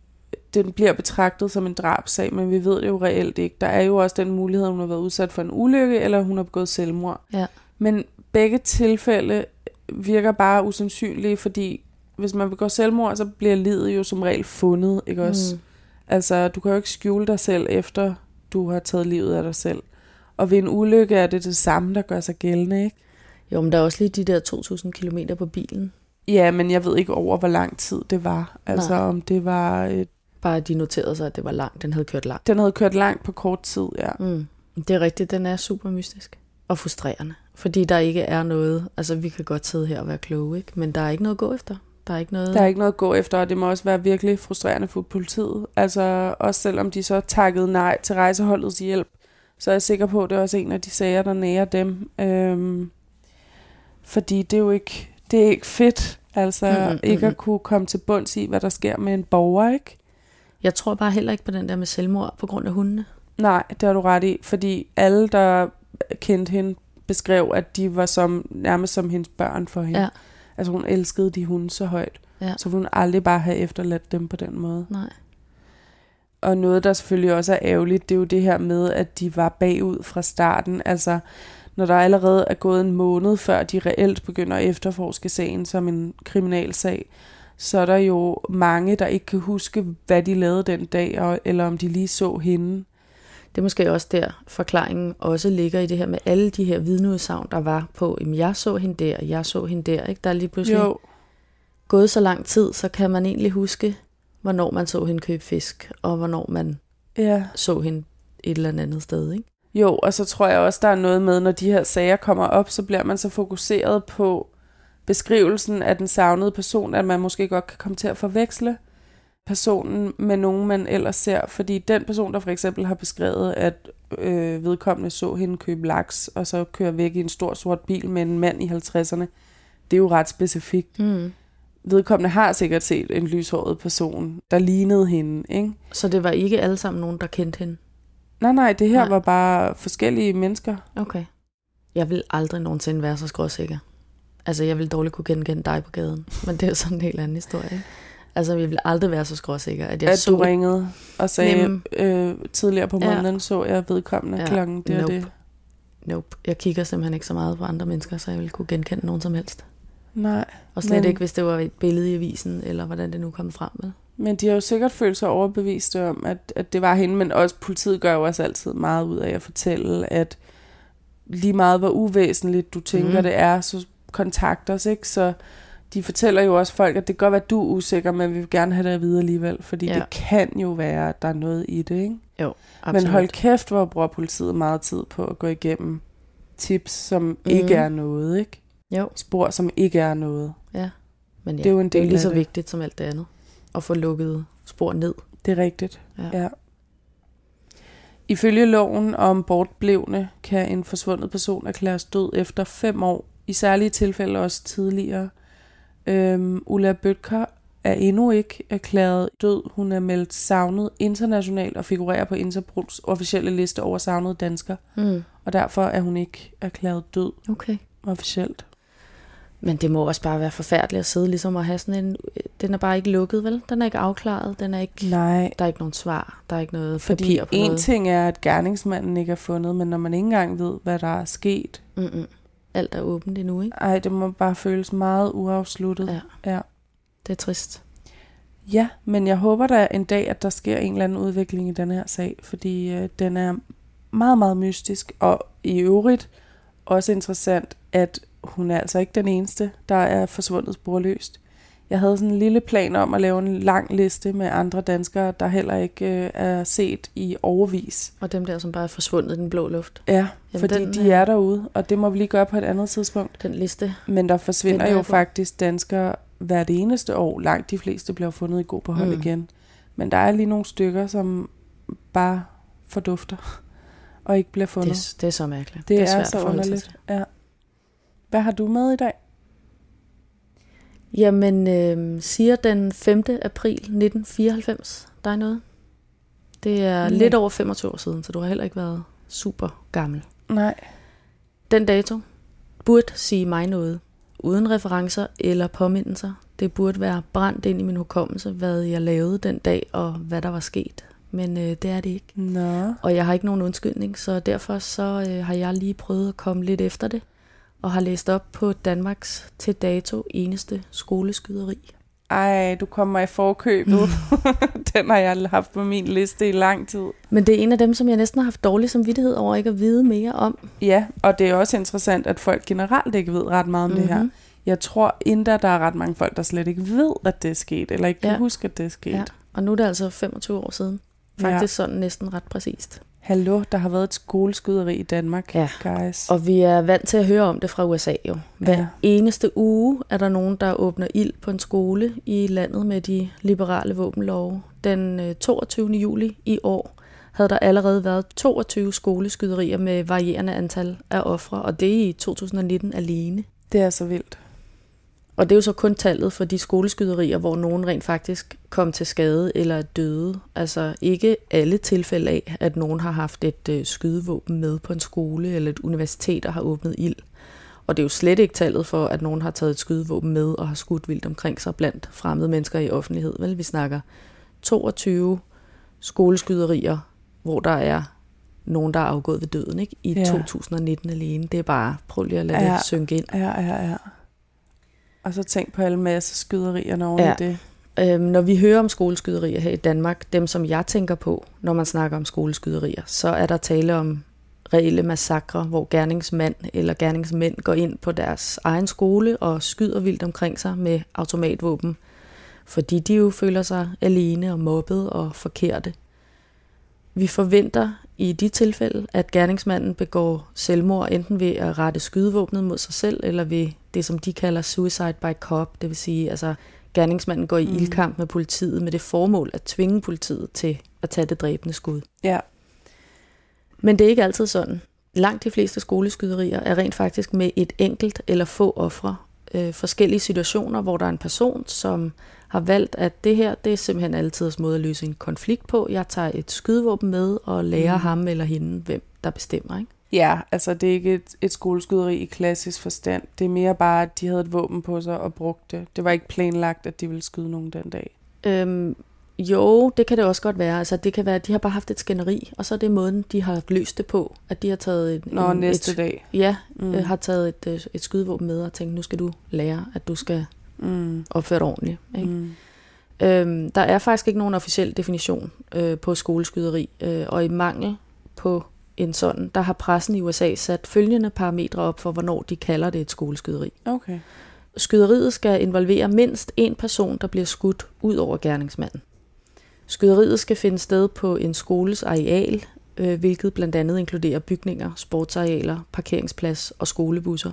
den bliver betragtet som en drabsag, men vi ved det jo reelt ikke. Der er jo også den mulighed, at hun har været udsat for en ulykke, eller hun har begået selvmord. Ja. Men begge tilfælde virker bare usandsynlige, fordi hvis man begår selvmord, så bliver livet jo som regel fundet, ikke også? Mm. Altså, du kan jo ikke skjule dig selv, efter du har taget livet af dig selv. Og ved en ulykke er det det samme, der gør sig gældende, ikke? Jo, men der er også lige de der to tusind kilometer på bilen. Ja, men jeg ved ikke over, hvor lang tid det var. Altså, Nej. om det var... Et... Bare de noterede sig, at det var langt. Den havde kørt langt. Den havde kørt langt på kort tid, ja. Mm. Det er rigtigt, den er super mystisk. Og frustrerende. Fordi der ikke er noget... Altså, vi kan godt sidde her og være kloge, ikke? Men der er ikke noget at gå efter. Der er ikke noget... Der er ikke noget at gå efter, og det må også være virkelig frustrerende for politiet. Altså, også selvom de så takkede nej til rejseholdets hjælp, så er jeg sikker på, at det er også en af de sager, der nærer dem. Øhm, fordi det er jo ikke, det er ikke fedt, altså mm-hmm, ikke mm-hmm. at kunne komme til bunds i, hvad der sker med en borger, ikke? Jeg tror bare heller ikke på den der med selvmord på grund af hundene. Nej, det har du ret i, fordi alle, der kendte hende, beskrev, at de var som, nærmest som hendes børn for hende. Ja. Altså hun elskede de hunde så højt, ja. så ville hun aldrig bare have efterladt dem på den måde. Nej. Og noget, der selvfølgelig også er ærgerligt, det er jo det her med, at de var bagud fra starten. Altså, når der allerede er gået en måned, før de reelt begynder at efterforske sagen som en kriminalsag, så er der jo mange, der ikke kan huske, hvad de lavede den dag, eller om de lige så hende. Det er måske også der, forklaringen også ligger i det her med alle de her vidneudsagn, der var på, jamen jeg så hende der, jeg så hende der. Ikke? Der er lige pludselig jo. gået så lang tid, så kan man egentlig huske, hvornår man så hende købe fisk, og hvornår man ja. så hende et eller andet sted, ikke? Jo, og så tror jeg også, der er noget med, når de her sager kommer op, så bliver man så fokuseret på beskrivelsen af den savnede person, at man måske godt kan komme til at forveksle personen med nogen, man ellers ser. Fordi den person, der for eksempel har beskrevet, at øh, vedkommende så hende købe laks, og så køre væk i en stor sort bil med en mand i halvtredserne, det er jo ret specifikt. Mm. Vedkommende har sikkert set en lyshåret person, der lignede hende, ikke? Så det var ikke alle sammen nogen, der kendte hende? Nej, nej, det her nej. var bare forskellige mennesker. Okay. Jeg vil aldrig nogensinde være så skråsikker. Altså, jeg vil dårligt kunne genkende dig på gaden, men det er sådan en helt anden historie, ikke? Altså, jeg vil aldrig være så skråsikker, at jeg at så... du ringede og sagde, øh, tidligere på måneden ja. så jeg vedkommende ja. klokken, det nope. og det. Nope. Jeg kigger simpelthen ikke så meget på andre mennesker, så jeg vil kunne genkende nogen som helst. Nej. Og slet men... ikke, hvis det var et billede i avisen, eller hvordan det nu kom frem med. Men de har jo sikkert følt sig overbeviste om, at, at det var hende, men også politiet gør jo også altid meget ud af at fortælle, at lige meget hvor uvæsentligt du tænker, mm. det er, så kontakt os, ikke? Så de fortæller jo også folk, at det kan godt være, at du er usikker, men vi vil gerne have det at vide alligevel, fordi ja. det kan jo være, at der er noget i det, ikke? Jo, absolut. Men hold kæft, hvor bruger politiet meget tid på at gå igennem tips, som mm. ikke er noget, ikke? Jo. Spor, som ikke er noget. Ja, men ja, det er jo en del det er lige så det. vigtigt som alt det andet, at få lukket spor ned. Det er rigtigt, ja. ja. Ifølge loven om bortblevne kan en forsvundet person erklæres død efter fem år, i særlige tilfælde også tidligere. Øhm, Ulla Bødker er endnu ikke erklæret død. Hun er meldt savnet internationalt og figurerer på Interpols officielle liste over savnede danskere. Mm. Og derfor er hun ikke erklæret død okay. officielt. Men det må også bare være forfærdeligt at sidde ligesom og have sådan en... Den er bare ikke lukket, vel? Den er ikke afklaret. Den er ikke, Nej. Der er ikke nogen svar. Der er ikke noget Fordi papir på noget. En ting er, at gerningsmanden ikke er fundet, men når man ikke engang ved, hvad der er sket... Mm-mm. Alt er åbent endnu, ikke? Ej, det må bare føles meget uafsluttet. Ja. ja. Det er trist. Ja, men jeg håber da en dag, at der sker en eller anden udvikling i den her sag, fordi øh, den er meget, meget mystisk, og i øvrigt også interessant, at hun er altså ikke den eneste, der er forsvundet sporløst. Jeg havde sådan en lille plan om at lave en lang liste med andre danskere, der heller ikke øh, er set i overvis. Og dem der, som bare er forsvundet i den blå luft. Ja, Jamen fordi den, de er derude, og det må vi lige gøre på et andet tidspunkt. Den liste. Men der forsvinder jo faktisk danskere hvert eneste år. Langt de fleste bliver fundet i god behold mm. igen. Men der er lige nogle stykker, som bare fordufter og ikke bliver fundet. Det, det er så mærkeligt. Det, det er, er så underligt. Ja. Hvad har du med i dag? Jamen, øh, siger den femte april nitten fireoghalvfems der er noget? Det er Nej. lidt over femogtyve år siden, så du har heller ikke været super gammel. Nej. Den dato burde sige mig noget, uden referencer eller påmindelser. Det burde være brændt ind i min hukommelse, hvad jeg lavede den dag, og hvad der var sket. Men øh, det er det ikke. Nå. Og jeg har ikke nogen undskyldning, så derfor så øh, har jeg lige prøvet at komme lidt efter det, og har læst op på Danmarks til dato eneste skoleskyderi. Ej, du kommer i forkøbet. Den har jeg haft på min liste i lang tid. Men det er en af dem, som jeg næsten har haft dårlig samvittighed over ikke at vide mere om. Ja, og det er også interessant, at folk generelt ikke ved ret meget om mm-hmm. det her. Jeg tror endda, der er ret mange folk, der slet ikke ved, at det er sket, eller ikke kan ja. huske, at det er sket. Ja. Og nu er det altså femogtyve år siden. Faktisk ja. sådan næsten ret præcist. Hallo, der har været et skoleskyderi i Danmark, ja. guys. Og vi er vant til at høre om det fra U S A jo. Hver ja. eneste uge er der nogen, der åbner ild på en skole i landet med de liberale våbenlove. Den toogtyvende juli i år havde der allerede været toogtyve skoleskyderier med varierende antal af ofre, og det er i to tusind nitten alene. Det er så vildt. Og det er jo så kun tallet for de skoleskyderier, hvor nogen rent faktisk kom til skade eller døde. Altså ikke alle tilfælde af, at nogen har haft et øh, skydevåben med på en skole, eller et universitet og har åbnet ild. Og det er jo slet ikke tallet for, at nogen har taget et skydevåben med og har skudt vildt omkring sig blandt fremmede mennesker i offentlighed. Vel, vi snakker toogtyve skoleskyderier, hvor der er nogen, der er afgået ved døden, ikke? I ja. to tusind nitten alene. Det er bare, prøv lige at lade ja. det synke ind. Ja, ja, ja. Og så tænk på alle masse skyderierne oven ja. i det. Øhm, når vi hører om skoleskyderier her i Danmark, dem som jeg tænker på, når man snakker om skoleskyderier, så er der tale om reelle massakre, hvor gerningsmand eller gerningsmænd går ind på deres egen skole og skyder vildt omkring sig med automatvåben, fordi de jo føler sig alene og mobbet og forkerte. Vi forventer i de tilfælde, at gerningsmanden begår selvmord enten ved at rette skydevåbnet mod sig selv, eller ved det, som de kalder suicide by cop, det vil sige, altså gerningsmanden går i mm. ildkamp med politiet med det formål at tvinge politiet til at tage det dræbende skud. Ja. Men det er ikke altid sådan. Langt de fleste skoleskyderier er rent faktisk med et enkelt eller få ofre. Øh, forskellige situationer, hvor der er en person, som har valgt, at det her, det er simpelthen altidens måde at løse en konflikt på. Jeg tager et skydevåben med og lærer mm. ham eller hende, hvem der bestemmer, ikke? Ja, altså det er ikke et, et skoleskyderi i klassisk forstand. Det er mere bare, at de havde et våben på sig og brugte det. Det var ikke planlagt, at de ville skyde nogen den dag. Øhm, jo, det kan det også godt være. Altså det kan være, at de har bare haft et skænderi, og så er det måden, de har løst det på. At de har taget et... Nå, en, næste et, dag. Ja, mm. øh, har taget et, et skydevåben med og tænkt, nu skal du lære, at du skal mm. opføre dig ordentligt. Ikke? Mm. Øhm, der er faktisk ikke nogen officiel definition øh, på skoleskyderi, øh, og i mangel på en sådan, der har pressen i U S A sat følgende parametre op for, hvornår de kalder det et skoleskyderi. Okay. Skyderiet skal involvere mindst en person, der bliver skudt ud over gerningsmanden. Skyderiet skal finde sted på en skoles areal, øh, hvilket blandt andet inkluderer bygninger, sportsarealer, parkeringsplads og skolebusser.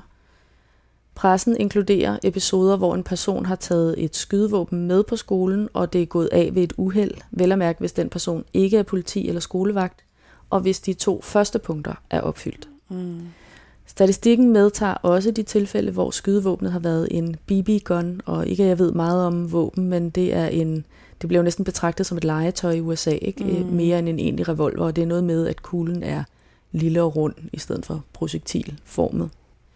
Pressen inkluderer episoder, hvor en person har taget et skydevåben med på skolen, og det er gået af ved et uheld, vel at mærke, hvis den person ikke er politi eller skolevagt, og hvis de to første punkter er opfyldt. Mm. Statistikken medtager også de tilfælde, hvor skydevåbnet har været en B B-gun, og ikke at jeg ved meget om våben, men det er en, det bliver jo næsten betragtet som et legetøj i U S A, ikke? Mm. Mere end en egentlig revolver, og det er noget med, at kuglen er lille og rund, i stedet for projektilformet.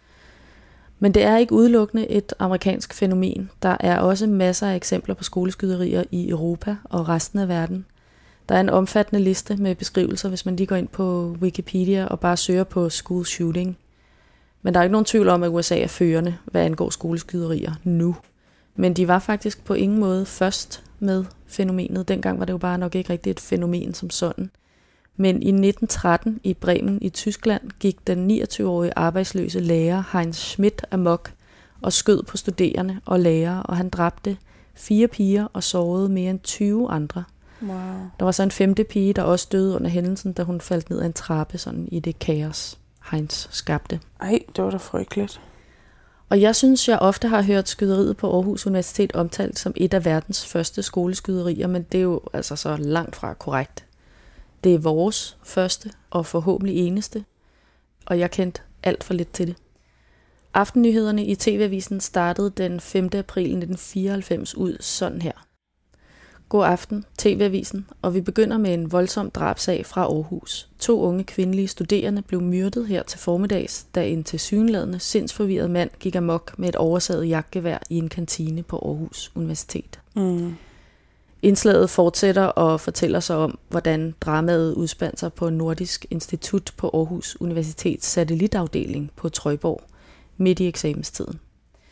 Men det er ikke udelukkende et amerikansk fænomen. Der er også masser af eksempler på skoleskyderier i Europa og resten af verden. Der er en omfattende liste med beskrivelser, hvis man lige går ind på Wikipedia og bare søger på school shooting. Men der er ikke nogen tvivl om, at U S A er førende, hvad angår skoleskyderier nu. Men de var faktisk på ingen måde først med fænomenet. Dengang var det jo bare nok ikke rigtig et fænomen som sådan. Men i nitten tretten i Bremen i Tyskland gik den niogtyve-årige arbejdsløse lærer Heinz Schmidt amok og skød på studerende og lærere, og han dræbte fire piger og sårede mere end tyve andre. Wow. Der var så en femte pige, der også døde under hændelsen, da hun faldt ned ad en trappe sådan i det kaos, Heinz skabte. Ej, det var da frygteligt. Og jeg synes, jeg ofte har hørt skyderiet på Aarhus Universitet omtalt som et af verdens første skoleskyderier, men det er jo altså så langt fra korrekt. Det er vores første og forhåbentlig eneste, og jeg kendte alt for lidt til det. Aftennyhederne i T V-avisen startede den femte april nitten fireoghalvfems ud sådan her. God aften, T V-avisen, og vi begynder med en voldsom drabsag fra Aarhus. To unge kvindelige studerende blev myrdet her til formiddags, da en tilsyneladende sindsforvirret mand gik amok med et oversaget jagtgevær i en kantine på Aarhus Universitet. Mm. Indslaget fortsætter og fortæller sig om, hvordan dramaet udspandt sig på Nordisk Institut på Aarhus Universitets satellitafdeling på Trøjborg, midt i eksamenstiden.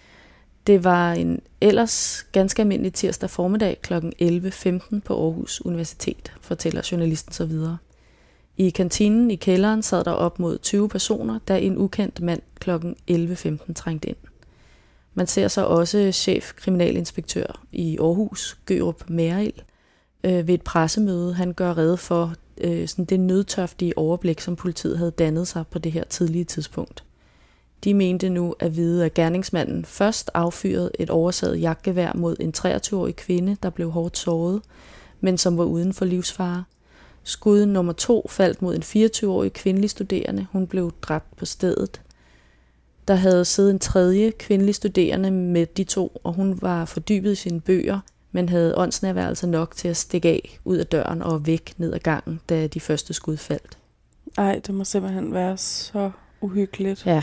Det var en ellers ganske almindelig tirsdag formiddag kl. elleve femten på Aarhus Universitet, fortæller journalisten så videre. I kantinen i kælderen sad der op mod tyve personer, da en ukendt mand kl. elleve femten trængte ind. Man ser så også chef kriminalinspektør i Aarhus, Gørup Merild, øh, ved et pressemøde. Han gør rede for øh, sådan det nødtørftige overblik, som politiet havde dannet sig på det her tidlige tidspunkt. De mente nu at vide, at gerningsmanden først affyrede et oversaget jagtgevær mod en treogtyve-årig kvinde, der blev hårdt såret, men som var uden for livsfare. Skud nummer to faldt mod en fireogtyve-årig kvindelig studerende. Hun blev dræbt på stedet. Der havde siddet en tredje kvindelig studerende med de to, og hun var fordybet i sine bøger, men havde åndsnærværelse nok til at stikke af ud af døren og væk ned ad gangen, da de første skud faldt. Ej, det må simpelthen være så uhyggeligt. Ja.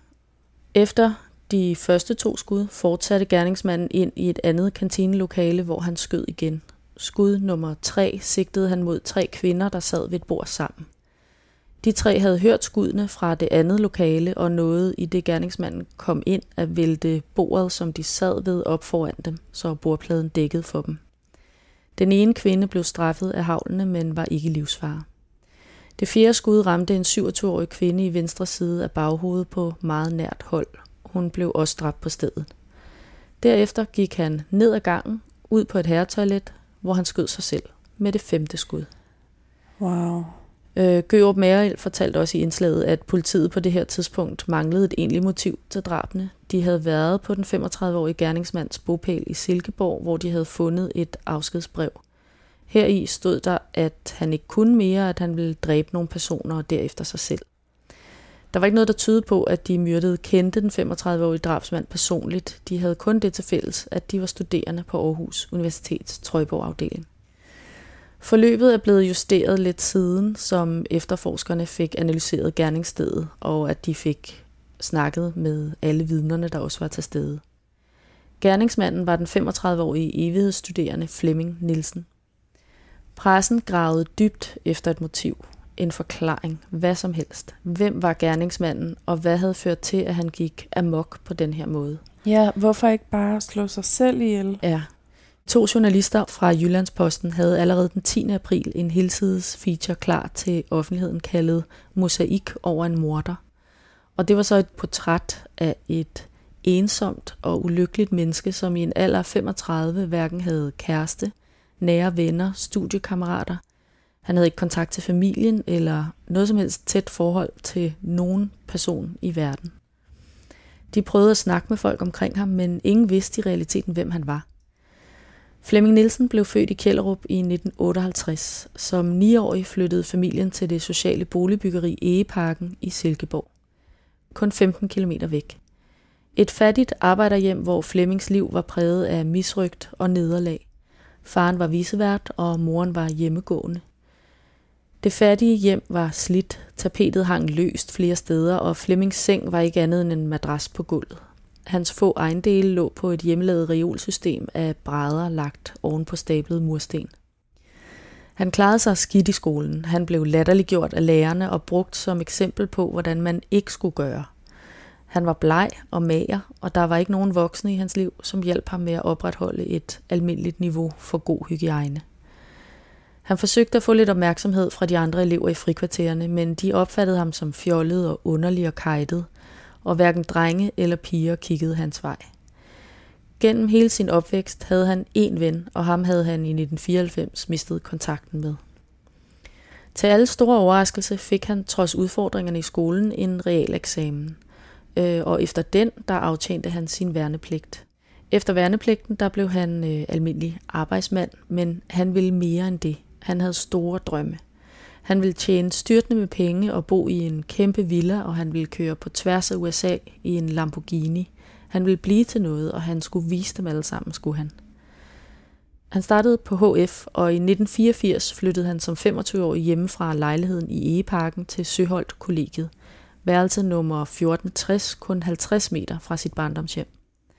Efter de første to skud fortsatte gerningsmanden ind i et andet kantinelokale, hvor han skød igen. Skud nummer tre sigtede han mod tre kvinder, der sad ved et bord sammen. De tre havde hørt skuddene fra det andet lokale og nåede, i det gerningsmanden kom ind, at vælte bordet, som de sad ved, op foran dem, så bordpladen dækkede for dem. Den ene kvinde blev straffet af haglene, men var ikke i livsfare. Det fjerde skud ramte en syvogtyve-årig kvinde i venstre side af baghovedet på meget nært hold. Hun blev også dræbt på stedet. Derefter gik han ned ad gangen, ud på et herretoilet, hvor han skød sig selv med det femte skud. Wow. Øh, Gørup Merild fortalte også i indslaget, at politiet på det her tidspunkt manglede et egentligt motiv til drabene. De havde været på den femogtredive-årige gerningsmands bopæl i Silkeborg, hvor de havde fundet et afskedsbrev. Heri stod der, at han ikke kunne mere, at han ville dræbe nogle personer og derefter sig selv. Der var ikke noget, der tydede på, at de myrdede kendte den femogtredive-årige drabsmand personligt. De havde kun det til fælles, at de var studerende på Aarhus Universitets Trøjborg-afdeling. Forløbet er blevet justeret lidt siden, som efterforskerne fik analyseret gerningsstedet, og at de fik snakket med alle vidnerne, der også var til stede. Gerningsmanden var den femogtredive-årige evighedsstuderende Flemming Nielsen. Pressen gravede dybt efter et motiv, en forklaring, hvad som helst. Hvem var gerningsmanden, og hvad havde ført til, at han gik amok på den her måde? Ja, hvorfor ikke bare slå sig selv ihjel? Ja. To journalister fra Jyllandsposten havde allerede den tiende april en helsides feature klar til offentligheden kaldet Mosaik over en morder. Og det var så et portræt af et ensomt og ulykkeligt menneske, som i en alder af femogtredive hverken havde kæreste, nære venner, studiekammerater. Han havde ikke kontakt til familien eller noget som helst tæt forhold til nogen person i verden. De prøvede at snakke med folk omkring ham, men ingen vidste i realiteten, hvem han var. Flemming Nielsen blev født i Kjellerup i nitten otteoghalvtreds. Som niårig flyttede familien til det sociale boligbyggeri Egeparken i Silkeborg. Kun femten kilometer væk. Et fattigt arbejderhjem, hvor Flemmings liv var præget af misrygt og nederlag. Faren var vicevært, og moren var hjemmegående. Det fattige hjem var slidt, tapetet hang løst flere steder, og Flemmings seng var ikke andet end en madras på gulvet. Hans få ejendele lå på et hjemmelavet reolsystem af brædder lagt oven på stablede mursten. Han klarede sig skidt i skolen. Han blev latterliggjort af lærerne og brugt som eksempel på, hvordan man ikke skulle gøre. Han var bleg og mager, og der var ikke nogen voksne i hans liv, som hjalp ham med at opretholde et almindeligt niveau for god hygiejne. Han forsøgte at få lidt opmærksomhed fra de andre elever i frikvartererne, men de opfattede ham som fjollet og underlig og kejtet, og hverken drenge eller piger kiggede hans vej. Gennem hele sin opvækst havde han én ven, og ham havde han i nitten fireoghalvfems mistet kontakten med. Til alle store overraskelse fik han trods udfordringerne i skolen en realeksamen, og efter den der aftjente han sin værnepligt. Efter værnepligten der blev han øh, almindelig arbejdsmand, men han ville mere end det. Han havde store drømme. Han ville tjene styrtende med penge og bo i en kæmpe villa, og han ville køre på tværs af U S A i en Lamborghini. Han ville blive til noget, og han skulle vise dem alle sammen, skulle han. Han startede på H F, og i nitten fireogfirs flyttede han som femogtyve-årig hjemmefra lejligheden i Egeparken til Søholt Kollegiet. Værelse nummer fjorten tres, kun halvtreds meter fra sit barndomshjem.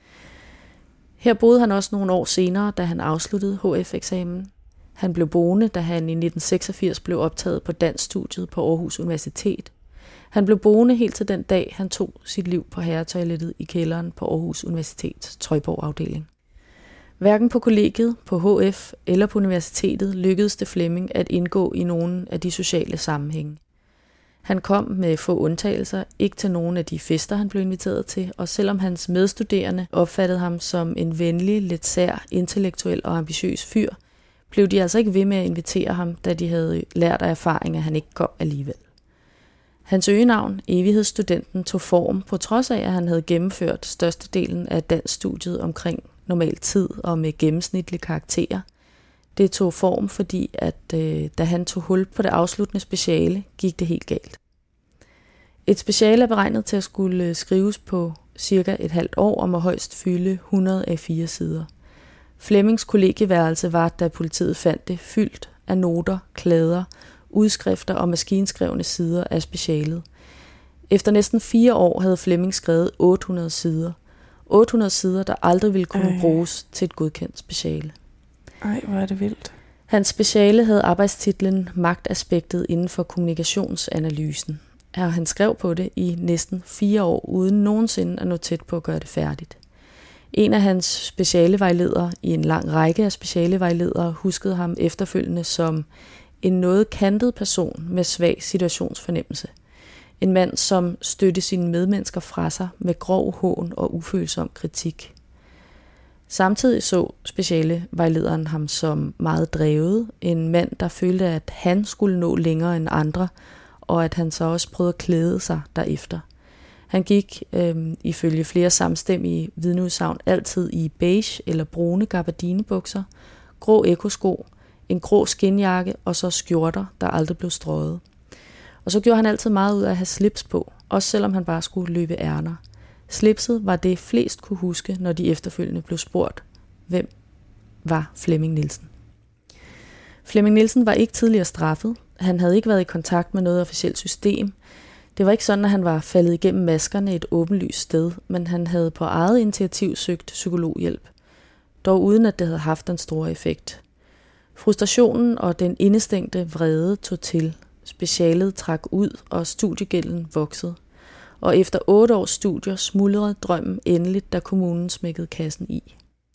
Her boede han også nogle år senere, da han afsluttede H F-eksamen. Han blev boende, da han i nitten seksogfirs blev optaget på danskstudiet på Aarhus Universitet. Han blev boende helt til den dag, han tog sit liv på herretoilettet i kælderen på Aarhus Universitets Trøjborg-afdeling. Hverken på kollegiet, på H F eller på universitetet lykkedes det Flemming at indgå i nogle af de sociale sammenhænge. Han kom med få undtagelser, ikke til nogen af de fester, han blev inviteret til, og selvom hans medstuderende opfattede ham som en venlig, lidt sær, intellektuel og ambitiøs fyr, blev de altså ikke ved med at invitere ham, da de havde lært af erfaring, at han ikke kom alligevel. Hans øgenavn, evighedsstudenten, tog form, på trods af, at han havde gennemført størstedelen af danskstudiet omkring normal tid og med gennemsnitlige karakterer. Det tog form, fordi at øh, da han tog hul på det afsluttende speciale, gik det helt galt. Et speciale er beregnet til at skulle skrives på cirka et halvt år og må højst fylde hundrede A fire sider. Flemmings kollegieværelse var, da politiet fandt det, fyldt af noter, kladder, udskrifter og maskinskrevne sider af specialet. Efter næsten fire år havde Flemming skrevet otte hundrede sider. otte hundrede sider, der aldrig ville kunne Ej. bruges til et godkendt speciale. Ej, hvor er det vildt. Hans speciale havde arbejdstitlen Magtaspektet inden for kommunikationsanalysen. Og han skrev på det i næsten fire år, uden nogensinde at nå tæt på at gøre det færdigt. En af hans specialevejledere i en lang række af specialevejledere huskede ham efterfølgende som en noget kantet person med svag situationsfornemmelse. En mand, som stødte sine medmennesker fra sig med grov hån og ufølsom kritik. Samtidig så specialevejlederen ham som meget drevet, en mand, der følte, at han skulle nå længere end andre, og at han så også prøvede at klæde sig derefter. Han gik, øh, ifølge flere samstemmige vidneudsagn, altid i beige eller brune gabardinebukser, grå ekosko, en grå skinjakke og så skjorter, der aldrig blev strøget. Og så gjorde han altid meget ud af at have slips på, også selvom han bare skulle løbe ærner. Slipset var det flest kunne huske, når de efterfølgende blev spurgt, hvem var Flemming Nielsen. Flemming Nielsen var ikke tidligere straffet. Han havde ikke været i kontakt med noget officielt system. Det var ikke sådan, at han var faldet igennem maskerne et åbenlyst sted, men han havde på eget initiativ søgt psykologhjælp, dog uden at det havde haft en stor effekt. Frustrationen og den indestængte vrede tog til. Specialet trak ud, og studiegælden voksede. Og efter otte års studier smuldrede drømmen endeligt, da kommunen smækkede kassen i.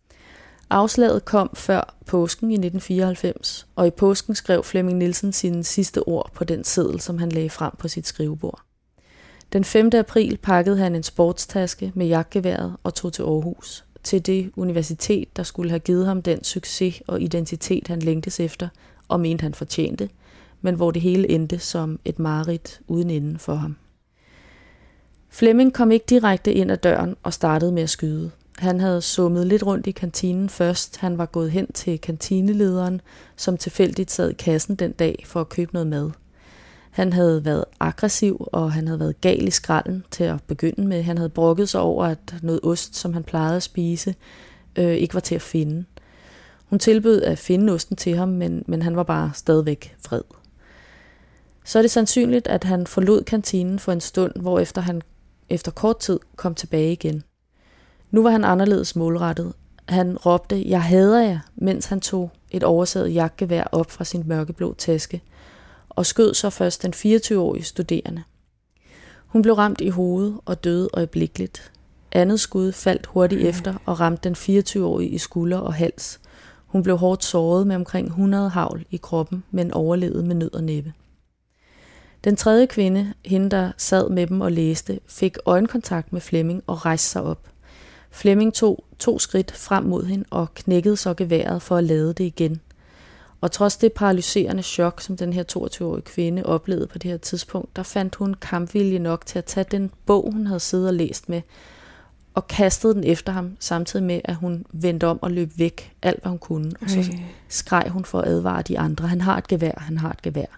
Afslaget kom før påsken i nitten fireoghalvfems, og i påsken skrev Flemming Nielsen sine sidste ord på den seddel, som han lagde frem på sit skrivebord. Den femte april pakkede han en sportstaske med jagtgeværet og tog til Aarhus, til det universitet, der skulle have givet ham den succes og identitet, han længtes efter og mente han fortjente, men hvor det hele endte som et mareridt uden ende for ham. Flemming kom ikke direkte ind ad døren og startede med at skyde. Han havde summet lidt rundt i kantinen først. Han var gået hen til kantinelederen, som tilfældigt sad i kassen den dag for at købe noget mad. Han havde været aggressiv, og han havde været gal i skralden til at begynde med. Han havde brokket sig over, at noget ost, som han plejede at spise, øh, ikke var til at finde. Hun tilbød at finde osten til ham, men, men han var bare stadigvæk vred. Så er det sandsynligt, at han forlod kantinen for en stund, hvorefter han efter kort tid kom tilbage igen. Nu var han anderledes målrettet. Han råbte, "Jeg hader jer", mens han tog et oversaget jagtgevær op fra sin mørkeblå taske, og skød så først den fireogtyve-årige studerende. Hun blev ramt i hovedet og døde øjeblikkeligt. Andet skud faldt hurtigt efter og ramte den fireogtyve-årige i skulder og hals. Hun blev hårdt såret med omkring hundrede hagl i kroppen, men overlevede med nød og næppe. Den tredje kvinde, hende der sad med dem og læste, fik øjenkontakt med Flemming og rejste sig op. Flemming tog to skridt frem mod hende og knækkede så geværet for at lade det igen. Og trods det paralyserende chok, som den her toogtyve-årige kvinde oplevede på det her tidspunkt, der fandt hun kampvilje nok til at tage den bog, hun havde siddet og læst med, og kastede den efter ham, samtidig med, at hun vendte om og løb væk alt, hvad hun kunne. Og så skreg hun for at advare de andre. Han har et gevær, han har et gevær.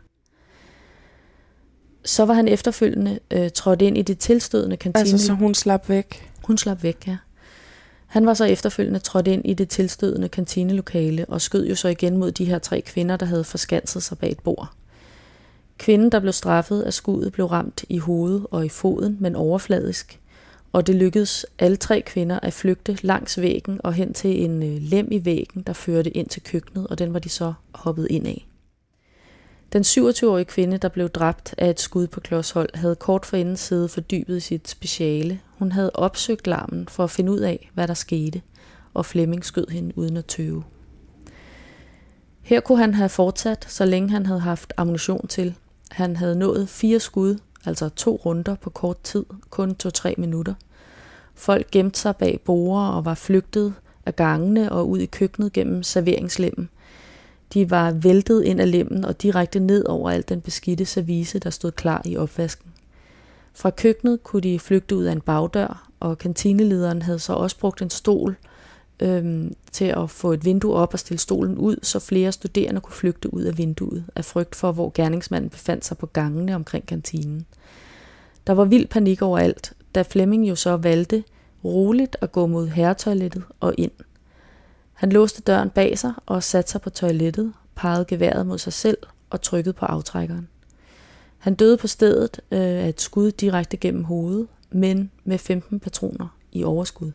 Så var han efterfølgende øh, trådt ind i det tilstødende kantine. Altså, så hun slap væk? Hun slap væk, ja. Han var så efterfølgende trådt ind i det tilstødende kantinelokale og skød jo så igen mod de her tre kvinder, der havde forskanset sig bag et bord. Kvinden, der blev straffet af skuddet, blev ramt i hovedet og i foden, men overfladisk, og det lykkedes alle tre kvinder at flygte langs væggen og hen til en øh, lem i væggen, der førte ind til køkkenet, og den var de så hoppet ind af. Den syvogtyve-årige kvinde, der blev dræbt af et skud på klodshold, havde kort forinden siddet fordybet i sit speciale. Hun havde opsøgt larmen for at finde ud af, hvad der skete, og Flemming skød hende uden at tøve. Her kunne han have fortsat, så længe han havde haft ammunition til. Han havde nået fire skud, altså to runder på kort tid, kun to-tre minutter. Folk gemte sig bag borde og var flygtet af gangene og ud i køkkenet gennem serveringslemmen. De var væltet ind af lemmen og direkte ned over alt den beskidte service, der stod klar i opvasken. Fra køkkenet kunne de flygte ud af en bagdør, og kantinelederen havde så også brugt en stol øhm, til at få et vindue op og stille stolen ud, så flere studerende kunne flygte ud af vinduet af frygt for, hvor gerningsmanden befandt sig på gangene omkring kantinen. Der var vild panik overalt, da Flemming jo så valgte roligt at gå mod herretoilettet og ind. Han låste døren bag sig og satte sig på toilettet, pegede geværet mod sig selv og trykkede på aftrækkeren. Han døde på stedet øh, af et skud direkte gennem hovedet, men med femten patroner i overskud.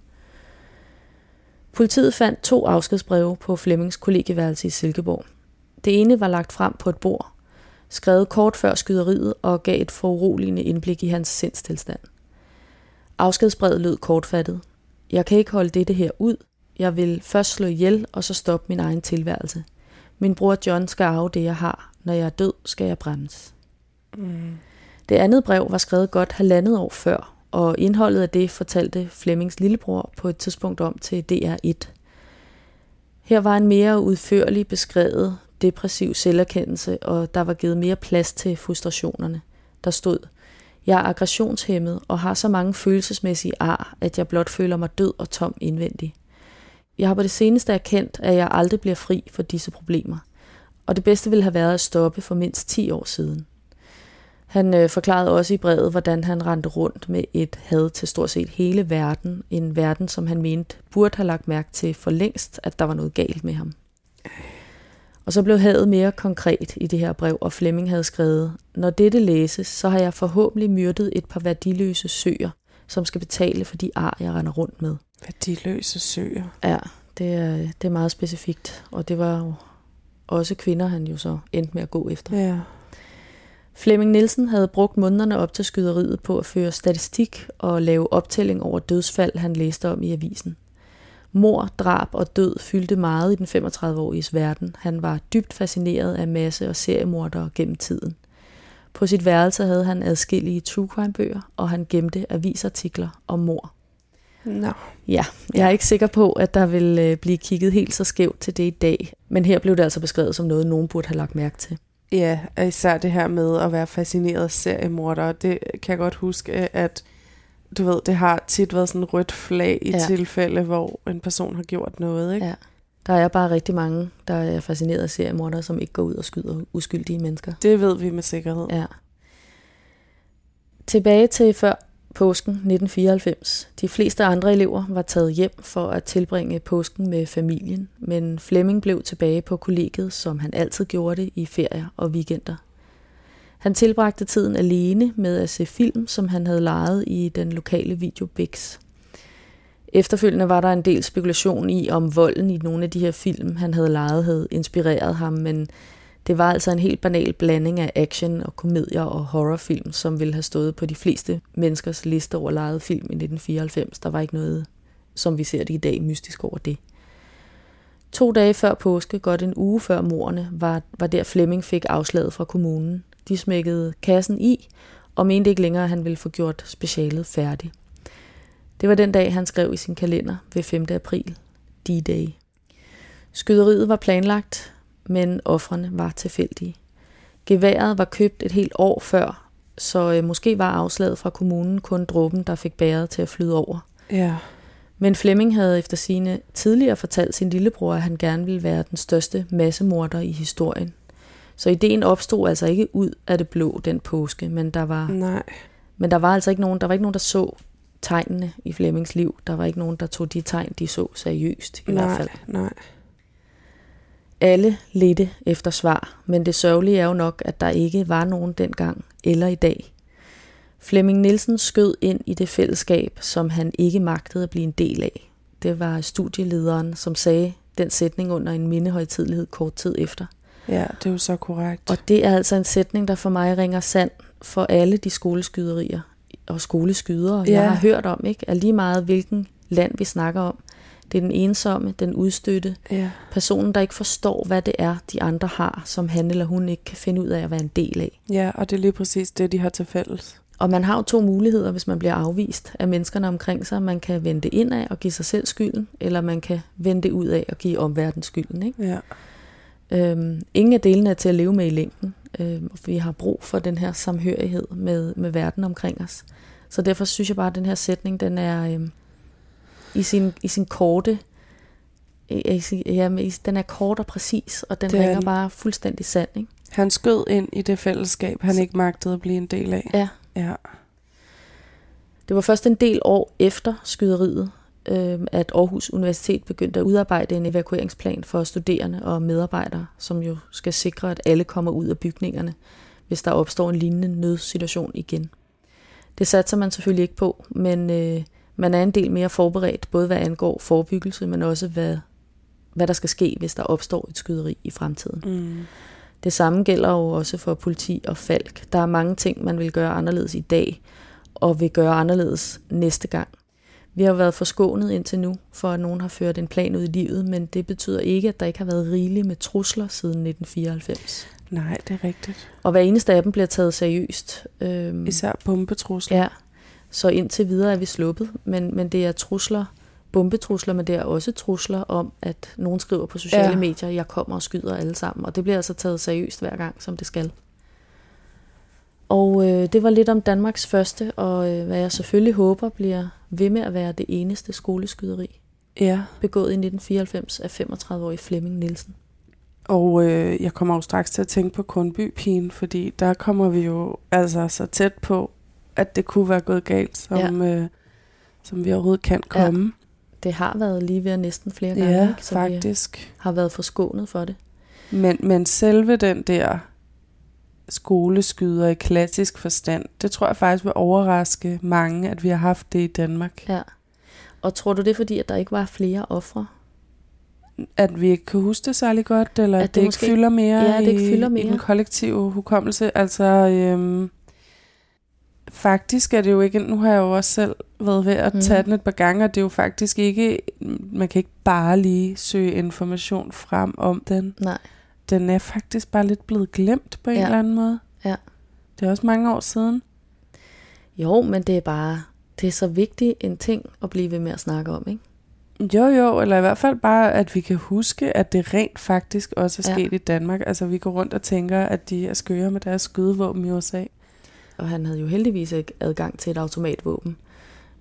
Politiet fandt to afskedsbreve på Flemmings kollegieværelse i Silkeborg. Det ene var lagt frem på et bord, skrevet kort før skyderiet og gav et foruroligende indblik i hans sindstilstand. Afskedsbrevet lød kortfattet: "Jeg kan ikke holde dette her ud. Jeg vil først slå ihjel, og så stoppe min egen tilværelse. Min bror John skal arve det, jeg har. Når jeg er død, skal jeg brændes." Mm. Det andet brev var skrevet godt halvandet år før, og indholdet af det fortalte Flemmings lillebror på et tidspunkt om til D R et. Her var en mere udførlig beskrevet depressiv selverkendelse, og der var givet mere plads til frustrationerne. Der stod: "Jeg er aggressionshæmmet og har så mange følelsesmæssige ar, at jeg blot føler mig død og tom indvendig. Jeg har på det seneste erkendt, at jeg aldrig bliver fri for disse problemer, og det bedste ville have været at stoppe for mindst ti år siden." Han øh, forklarede også i brevet, hvordan han rendte rundt med et had til stort set hele verden, en verden, som han mente burde have lagt mærke til for længst, at der var noget galt med ham. Og så blev hadet mere konkret i det her brev, og Flemming havde skrevet: "Når dette læses, så har jeg forhåbentlig myrdet et par værdiløse søer, som skal betale for de ar, jeg render rundt med." Værdiløse søer? Ja, det er, det er meget specifikt, og det var jo også kvinder, han jo så endte med at gå efter. Ja. Flemming Nielsen havde brugt månederne op til skyderiet på at føre statistik og lave optælling over dødsfald, han læste om i avisen. Mord, drab og død fyldte meget i den femogtredive-åriges verden. Han var dybt fascineret af masse- og seriemordere gennem tiden. På sit værelse havde han adskillige true crime-bøger, og han gemte avisartikler om mord. No. Ja, jeg er ikke sikker på, at der vil blive kigget helt så skævt til det i dag, men her blev det altså beskrevet som noget, nogen burde have lagt mærke til. Ja, især det her med at være fascineret af seriemordere. Det kan jeg godt huske, at du ved, det har tit været sådan et rødt flag i Ja. tilfælde, hvor en person har gjort noget, ikke? Ja. Der er bare rigtig mange, der er fascineret af seriemordere, som ikke går ud og skyder uskyldige mennesker. Det ved vi med sikkerhed. Ja. Tilbage til før påsken nitten fireoghalvfems. De fleste andre elever var taget hjem for at tilbringe påsken med familien, men Flemming blev tilbage på kollegiet, som han altid gjorde det, i ferier og weekender. Han tilbragte tiden alene med at se film, som han havde lejet i den lokale video Bix. Efterfølgende var der en del spekulation i, om volden i nogle af de her film, han havde lejet, havde inspireret ham, men det var altså en helt banal blanding af action og komedier og horrorfilm, som ville have stået på de fleste menneskers liste over lejede film i nitten fireoghalvfems. Der var ikke noget, som vi ser det i dag, mystisk over det. To dage før påske, godt en uge før mordene, var, var der Flemming fik afslaget fra kommunen. De smækkede kassen i, og mente ikke længere, at han ville få gjort specialet færdigt. Det var den dag, han skrev i sin kalender ved femte april, D-Day. Skyderiet var planlagt, men ofrene var tilfældige. Geværet var købt et helt år før, så øh, måske var afslaget fra kommunen kun dråben, der fik bæret til at flyde over. Ja. Men Flemming havde efter sine tidligere fortalt sin lillebror, at han gerne ville være den største massemorder i historien. Så ideen opstod altså ikke ud af det blå den påske, men der var, Nej. men der var altså ikke nogen, der var ikke nogen, der så tegnene i Flemmings liv. Der var ikke nogen, der tog de tegn, de så seriøst i nej, hvert fald. Nej. Alle ledte efter svar, men det sørgelige er jo nok, at der ikke var nogen dengang eller i dag. Flemming Nielsen skød ind i det fællesskab, som han ikke magtede at blive en del af. Det var studielederen, som sagde den sætning under en mindehøjtidelighed kort tid efter. Ja, det er jo så korrekt. Og det er altså en sætning, der for mig ringer sand for alle de skoleskyderier og skoleskydere, Ja. jeg har hørt om, ikke? Er lige meget hvilken land vi snakker om. Det er den ensomme, den udstødte, Ja. personen, der ikke forstår, hvad det er, de andre har, som han eller hun ikke kan finde ud af at være en del af. Ja, og det er lige præcis det, de har til fælles. Og man har jo to muligheder, hvis man bliver afvist af menneskerne omkring sig. Man kan vende det indad og give sig selv skylden, eller man kan vende det ud af og give omverdenen skylden, ikke? Ja. Øhm, ingen af delene er til at leve med i længden. Øhm, vi har brug for den her samhørighed med, med verden omkring os. Så derfor synes jeg bare, at den her sætning, den er øhm, i, sin, i sin korte, i, i, ja, i, den er kort og præcis, og den Det er ringer den. bare fuldstændig sand, ikke? Han skød ind i det fællesskab, han ikke magtede at blive en del af. Ja. Ja. Det var først en del år efter skyderiet, øh, at Aarhus Universitet begyndte at udarbejde en evakueringsplan for studerende og medarbejdere, som jo skal sikre, at alle kommer ud af bygningerne, hvis der opstår en lignende nødsituation igen. Det satser man selvfølgelig ikke på, men øh, man er en del mere forberedt, både hvad angår forebyggelse, men også hvad, hvad der skal ske, hvis der opstår et skyderi i fremtiden. Mm. Det samme gælder jo også for politi og Falk. Der er mange ting, man vil gøre anderledes i dag, og vil gøre anderledes næste gang. Vi har været forskånet indtil nu, for at nogen har ført en plan ud i livet, men det betyder ikke, at der ikke har været rigeligt med trusler siden nitten fireoghalvfems. Nej, det er rigtigt. Og hver eneste af dem bliver taget seriøst. Øhm, Især bombetrusler. Ja, så indtil videre er vi sluppet, men, men det er trusler, bombetrusler, men det er også trusler om, at nogen skriver på sociale Ja. medier, jeg kommer og skyder alle sammen, og det bliver altså taget seriøst hver gang, som det skal. Og øh, det var lidt om Danmarks første, og øh, hvad jeg selvfølgelig håber bliver ved med at være det eneste skoleskyderi, Ja. begået i nitten fireoghalvfems af femogtredive-årige Flemming Nielsen. Og øh, jeg kommer jo straks til at tænke på Kornby-pigen, fordi der kommer vi jo altså så tæt på, at det kunne være gået galt, som, ja. øh, som vi overhovedet kan komme. Ja. Det har været lige ved næsten flere gange, Ja, ikke? Så faktisk. vi har været forskånet for det. Men, men selve den der skoleskyder i klassisk forstand, det tror jeg faktisk vil overraske mange, at vi har haft det i Danmark. Ja. Og tror du det er fordi, at der ikke var flere ofre? At vi ikke kan huske det særlig godt, eller at, At det, det ikke måske- fylder mere, Ja, det ikke i, fylder i mere. den kollektive hukommelse. Altså, øhm, faktisk er det jo ikke, nu har jeg jo også selv været ved at Mhm. tage den et par gange, og det er jo faktisk ikke, man kan ikke bare lige søge information frem om den. Nej. Den er faktisk bare lidt blevet glemt på en Ja. eller anden måde. Ja. Det er også mange år siden. Jo, men det er bare, det er så vigtig en ting at blive ved med at snakke om, ikke? Jo, jo, eller i hvert fald bare, at vi kan huske, at det rent faktisk også er Ja. sket i Danmark. Altså, vi går rundt og tænker, at de er skøre med deres skydevåben i U S A. Og han havde jo heldigvis ikke adgang til et automatvåben.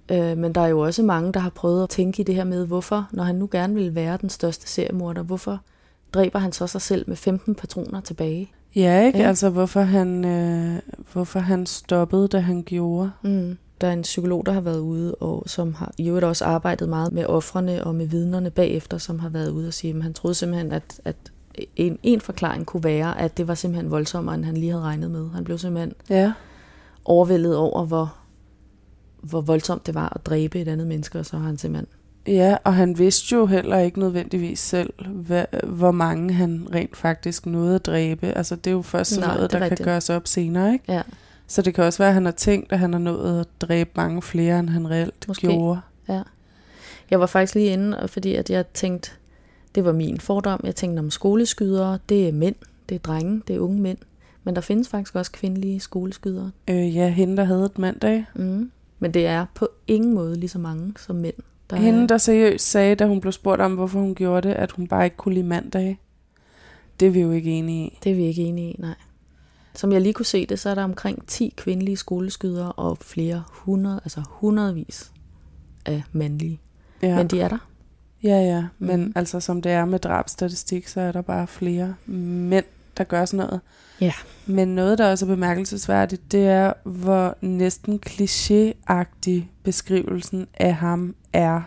Øh, men der er jo også mange, der har prøvet at tænke i det her med, hvorfor, når han nu gerne vil være den største seriemorder, hvorfor dræber han så sig selv med femten patroner tilbage? Ja, ikke? Ja. Altså, hvorfor han, øh, hvorfor han stoppede, da han gjorde. Mm. Der er en psykolog, der har været ude, og som har i øvrigt også arbejdet meget med ofrene og med vidnerne bagefter, som har været ude og sige, at han troede simpelthen, at, at en, en forklaring kunne være, at det var simpelthen voldsommere, end han lige havde regnet med. Han blev simpelthen Ja. overvældet over, hvor, hvor voldsomt det var at dræbe et andet menneske, og så har han simpelthen... Ja, og han vidste jo heller ikke nødvendigvis selv, hvad, hvor mange han rent faktisk nåede at dræbe. Altså, det er jo først sådan Nej, noget, det er der rigtigt. kan gøres op senere, ikke? Ja, Så det kan også være, at han har tænkt, at han har nået at dræbe mange flere, end han reelt Måske. gjorde. ja. Jeg var faktisk lige inde, og fordi at jeg tænkte, det var min fordom, jeg tænkte om skoleskydere, det er mænd, det er drenge, det er unge mænd. Men der findes faktisk også kvindelige skoleskydere. Øh, ja, hende, der havde et mandag. Mm. Men det er på ingen måde lige så mange som mænd. Der Hende, er, der seriøst sagde, da hun blev spurgt om, hvorfor hun gjorde det, at hun bare ikke kunne lide mandag. Det er vi jo ikke enige i. det er vi ikke enige i, nej. Som jeg lige kunne se det, så er der omkring ti kvindelige skoleskydere og flere hundrede, altså hundredvis af mandlige. Ja, Men de er der. ja, ja. Men Mhm. altså, som det er med drabsstatistik, så er der bare flere mænd, der gør sådan noget. Ja. Men noget, der også er bemærkelsesværdigt, det er, hvor næsten klichéagtig beskrivelsen af ham er.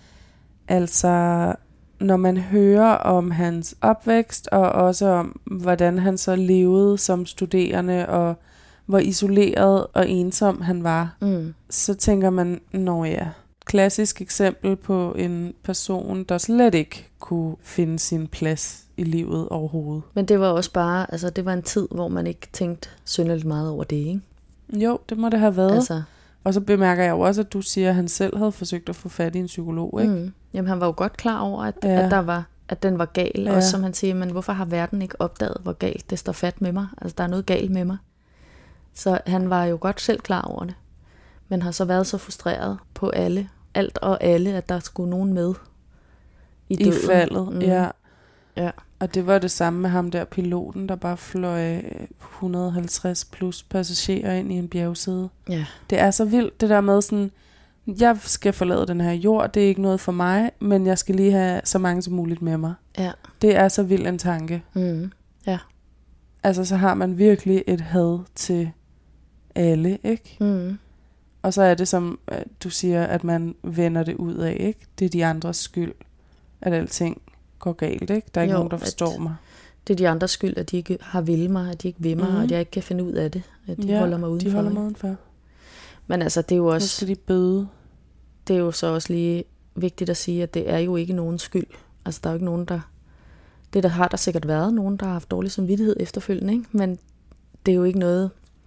Altså, når man hører om hans opvækst, og også om, hvordan han så levede som studerende, og hvor isoleret og ensom han var, Mm. så tænker man, nå ja, klassisk eksempel på en person, der slet ikke kunne finde sin plads i livet overhovedet. Men det var også bare, altså det var en tid, hvor man ikke tænkte synderligt meget over det, ikke? Jo, det må det have været. Altså. Altså, Og så bemærker jeg jo også, at du siger, at han selv havde forsøgt at få fat i en psykolog, ikke? mm. Jamen han var jo godt klar over, at, Ja. at, der var, at den var gal. Ja. Også som han siger, men hvorfor har verden ikke opdaget, hvor galt det står fat med mig? Altså der er noget galt med mig. Så han var jo godt selv klar over det. Men har så været så frustreret på alle, alt og alle, at der skulle nogen med i I døden. faldet, Mm. ja. Ja. Og det var det samme med ham der piloten, der bare fløj et hundrede og halvtreds plus passagerer ind i en bjergside. Ja. Det er så vildt, det der med sådan, jeg skal forlade den her jord, det er ikke noget for mig, men jeg skal lige have så mange som muligt med mig. Ja. Det er så vild en tanke. Mm. Altså, så har man virkelig et had til alle, ikke? Mm. Og så er det, som øh, du siger, at man vender det ud af, ikke? Det er de andres skyld, at alting går galt, ikke? Der er ikke Jo, nogen, der at- forstår mig. Det er de andres skyld, at de ikke har vil mig, at de ikke vil mig, Mhm. mm. og at jeg ikke kan finde ud af det. At de Ja, holder mig udenfor. de holder ikke? mig udenfor. Men altså, det er jo Nu også, skal de bøde. det er jo så også lige vigtigt at sige, at det er jo ikke nogens skyld. Altså, der er jo ikke nogen, der... Det der har der sikkert været nogen, der har haft dårlig samvittighed efterfølgende, ikke? Men det er jo ikke noget...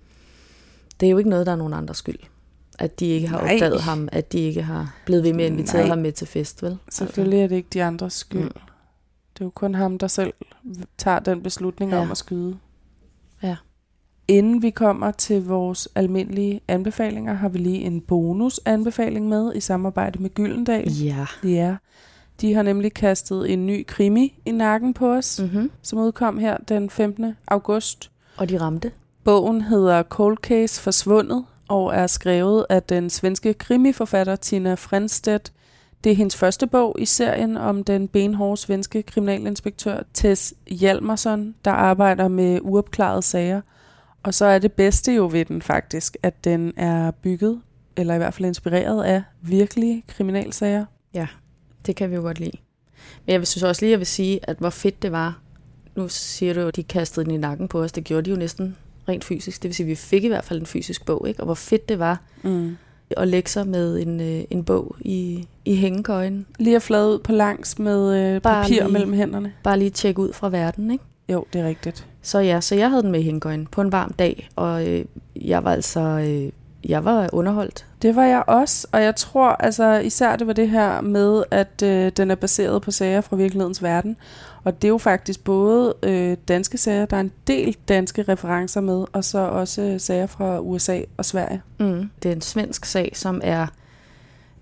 Det er jo ikke noget, der er nogen andres skyld. At de ikke har Nej. opdaget ham, at de ikke har blevet ved med at invitere Nej. ham med til fest, vel? Selvfølgelig er det ikke de andres skyld. Mm. Det er jo kun ham, der selv tager den beslutning Ja. om at skyde. Ja. Inden vi kommer til vores almindelige anbefalinger, har vi lige en bonusanbefaling med i samarbejde med Gyldendal. Ja. Ja. De har nemlig kastet en ny krimi i nakken på os, mm. Mm-hmm. som udkom her den femtende august. Og de ramte. Bogen hedder Cold Case Forsvundet og er skrevet af den svenske krimiforfatter Tina Fränstedt. Det er hendes første bog i serien om den benhårde svenske kriminalinspektør Tess Hjalmarsson, der arbejder med uopklarede sager. Og så er det bedste jo ved den faktisk, at den er bygget, eller i hvert fald inspireret af virkelige kriminalsager. Ja, det kan vi jo godt lide. Men jeg synes også lige, at jeg vil sige, at hvor fedt det var. Nu siger du jo, at de kastede den i nakken på os. Det gjorde de jo næsten rent fysisk. Det vil sige, at vi fik i hvert fald en fysisk bog, ikke? Og hvor fedt det var Mm. at lægge sig med en, øh, en bog i, i hængekøjen. Lige at flade ud på langs med øh, Bare papir lige- mellem hænderne. Bare lige tjekke ud fra verden, ikke? Jo, det er rigtigt. Så ja, så jeg havde den med i hængekøjen på en varm dag, og øh, jeg var altså øh, jeg var underholdt. Det var jeg også, og jeg tror altså især det var det her med, at øh, den er baseret på sager fra virkelighedens verden. Og det er jo faktisk både øh, danske sager, der er en del danske referencer med, og så også øh, sager fra U S A og Sverige. Mm. Det er en svensk sag, som er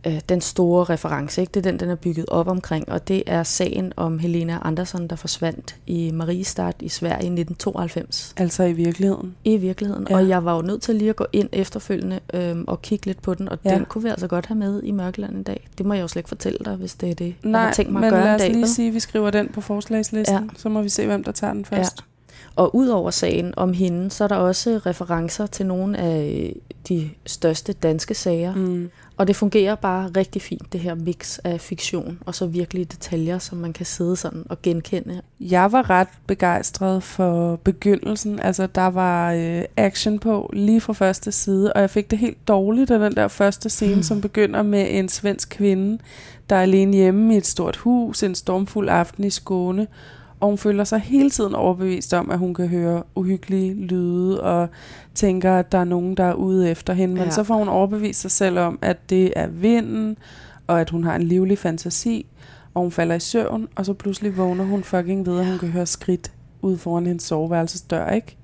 øh, den store reference, ikke? Det er den, den er bygget op omkring, og det er sagen om Helena Andersson, der forsvandt i Mariestad i Sverige i nitten tooghalvfems. Altså i virkeligheden? I virkeligheden, ja. Og jeg var jo nødt til lige at gå ind efterfølgende øh, og kigge lidt på den, og ja. Den kunne vi altså godt have med i Mørkeland en dag. Det må jeg jo slet ikke fortælle dig, hvis det er det, Nej, jeg har tænkt mig at gøre en dag. Nej, men lad os lige med. sige, at vi skriver den på forslagslisten, ja. Så må vi se, hvem der tager den først. Ja. Og ud over sagen om hende, så er der også referencer til nogle af de største danske sager. Mm. Og det fungerer bare rigtig fint, det her mix af fiktion og så virkelige detaljer, som man kan sidde sådan og genkende. Jeg var ret begejstret for begyndelsen. Altså, der var øh, action på lige fra første side, og jeg fik det helt dårligt af den der første scene, mm. som begynder med en svensk kvinde, der er alene hjemme i et stort hus, en stormfuld aften i Skåne. Og hun føler sig hele tiden overbevist om, at hun kan høre uhyggelige lyde og tænker, at der er nogen, der er ude efter hende. Men ja. Så får hun overbevist sig selv om, at det er vinden, og at hun har en livlig fantasi, og hun falder i søvn, og så pludselig vågner hun fucking ved, at hun kan høre skridt ude foran hendes soveværelsesdør, ikke?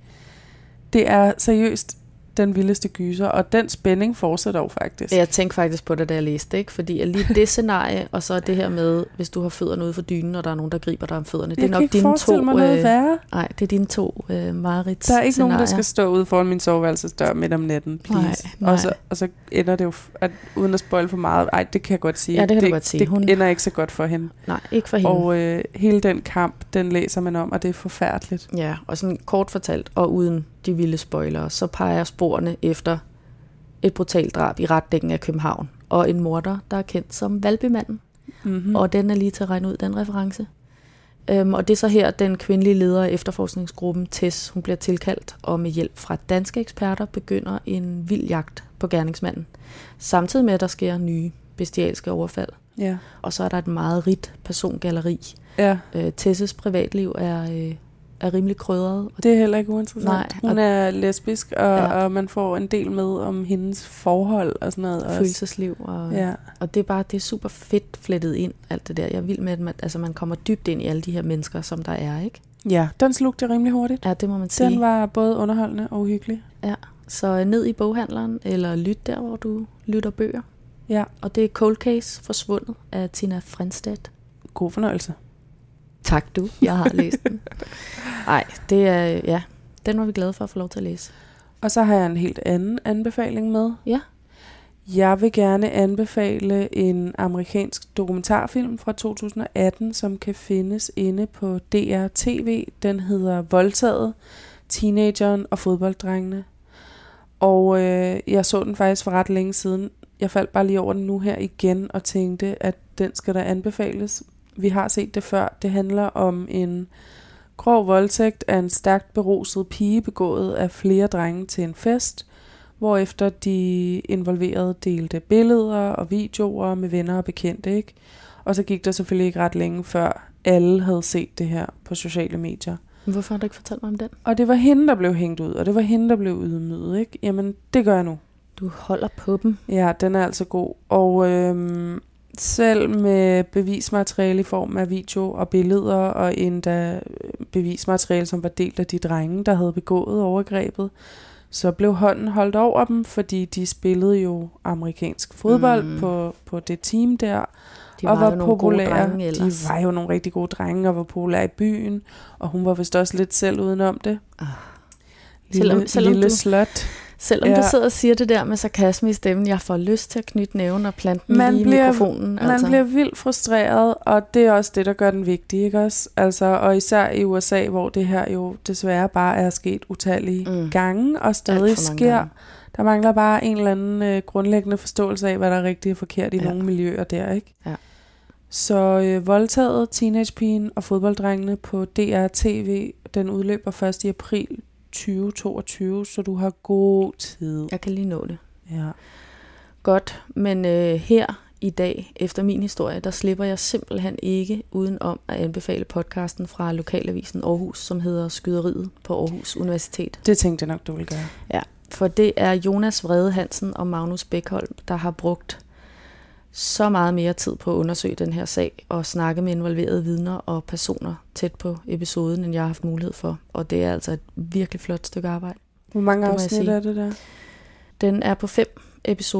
Det er seriøst den vildeste gyser, og den spænding fortsætter jo faktisk. Jeg tænkte faktisk på det, da jeg læste, ikke? Fordi lige det scenarie, og så det her med, hvis du har fødderne ude for dynen, og der er nogen, der griber dig om fødderne. Det er nok dine to. Mig noget værre. Nej, det er dine to øh, mareridt. Der er ikke scenarier. Nogen, der skal stå ude foran min soveværelsesdør midt om natten, please. Nej, nej. Og, så, og så ender det jo, at, uden at spoil for meget, ej, det kan jeg godt sige. Ja, det kan det, du godt sige. Det Hun... ender ikke så godt for hende. Nej, ikke for hende. Og øh, hele den kamp, den læser man om, og det er forfærdeligt. Ja, og sådan kort fortalt, og uden de vilde spoilere, så peger sporene efter et brutalt drab i retningen af København, og en morder, der er kendt som Valbymanden. Mm-hmm. Og den er lige til at regne ud, den reference. Øhm, og det er så her, den kvindelige leder af efterforskningsgruppen, Tess, hun bliver tilkaldt, og med hjælp fra danske eksperter begynder en vild jagt på gerningsmanden. Samtidig med, at der sker nye bestialske overfald. Ja. Og så er der et meget rigt persongalleri. Ja. Øh, Tesses privatliv er... Øh, er rimelig krydret. Det er heller ikke uinteressant. Nej, hun er lesbisk, og, ja. og man får en del med om hendes forhold og sådan noget. Følelsesliv. Og, ja. og det er bare det er super fedt flettet ind, alt det der. Jeg er vild med, at man, altså, man kommer dybt ind i alle de her mennesker, som der er, ikke? Ja, den slugte jeg rimelig hurtigt. Ja, det må man sige. Den var både underholdende og uhyggelig. Ja, så ned i boghandleren, eller lyt der, hvor du lytter bøger. Ja. Og det er Cold Case, Forsvundet af Tina Frensted. God fornøjelse. Tak du, jeg har læst den. Nej, det er, ja, den var vi glade for at få lov til at læse. Og så har jeg en helt anden anbefaling med. Ja. Jeg vil gerne anbefale en amerikansk dokumentarfilm fra to tusind og atten, som kan findes inde på D R T V. Den hedder Voldtaget, Teenageren og Fodbolddrengene. Og øh, jeg så den faktisk for ret længe siden. Jeg faldt bare lige over den nu her igen og tænkte, at den skal der anbefales. Vi har set det før. Det handler om en grov voldtægt af en stærkt beruset pige begået af flere drenge til en fest, hvorefter de involverede delte billeder og videoer med venner og bekendte, ikke? Og så gik der selvfølgelig ikke ret længe før alle havde set det her på sociale medier. Hvorfor har du ikke fortalt mig om den? Og det var hende, der blev hængt ud, og det var hende, der blev ydmyget, ikke? Jamen, det gør jeg nu. Du holder på dem. Ja, den er altså god. Og øhm, selv med bevismateriale i form af video og billeder, og endda bevismateriale, som var delt af de drenge, der havde begået overgrebet, så blev hånden holdt over dem, fordi de spillede jo amerikansk fodbold mm. på, på det team der, de og var, var populære. Drenge, de var jo nogle rigtig gode drenge, og var populære i byen, og hun var vist også lidt selv udenom det. Ah. Lille, selvom, selvom lille du, slot. Selvom ja. Du sidder og siger det der med sarkasme i stemmen, jeg får lyst til at knytte næven og plante den man lige bliver, i mikrofonen. Man altså. bliver vildt frustreret, og det er også det, der gør den vigtig, ikke også? Altså, og især i U S A, hvor det her jo desværre bare er sket utallige mm. gange, og stadig sker. Gange. Der mangler bare en eller anden øh, grundlæggende forståelse af, hvad der er rigtigt og forkert i ja. Nogle miljøer der, ikke? Ja. Så øh, Voldtaget, Teenagepigen og Fodbolddrengene på D R T V, den udløber først i april tyve toogtyve, så du har god tid. Jeg kan lige nå det. Ja. Godt, men øh, her i dag, efter min historie, der slipper jeg simpelthen ikke uden om at anbefale podcasten fra Lokalavisen Aarhus, som hedder Skyderiet på Aarhus Universitet. Det tænkte jeg nok, du ville gøre. Ja, for det er Jonas Vrede Hansen og Magnus Bækholm, der har brugt så meget mere tid på at undersøge den her sag og snakke med involverede vidner og personer tæt på episoden, end jeg har haft mulighed for. Og det er altså et virkelig flot stykke arbejde. Hvor mange afsnit er det der? Den er på fem episoder,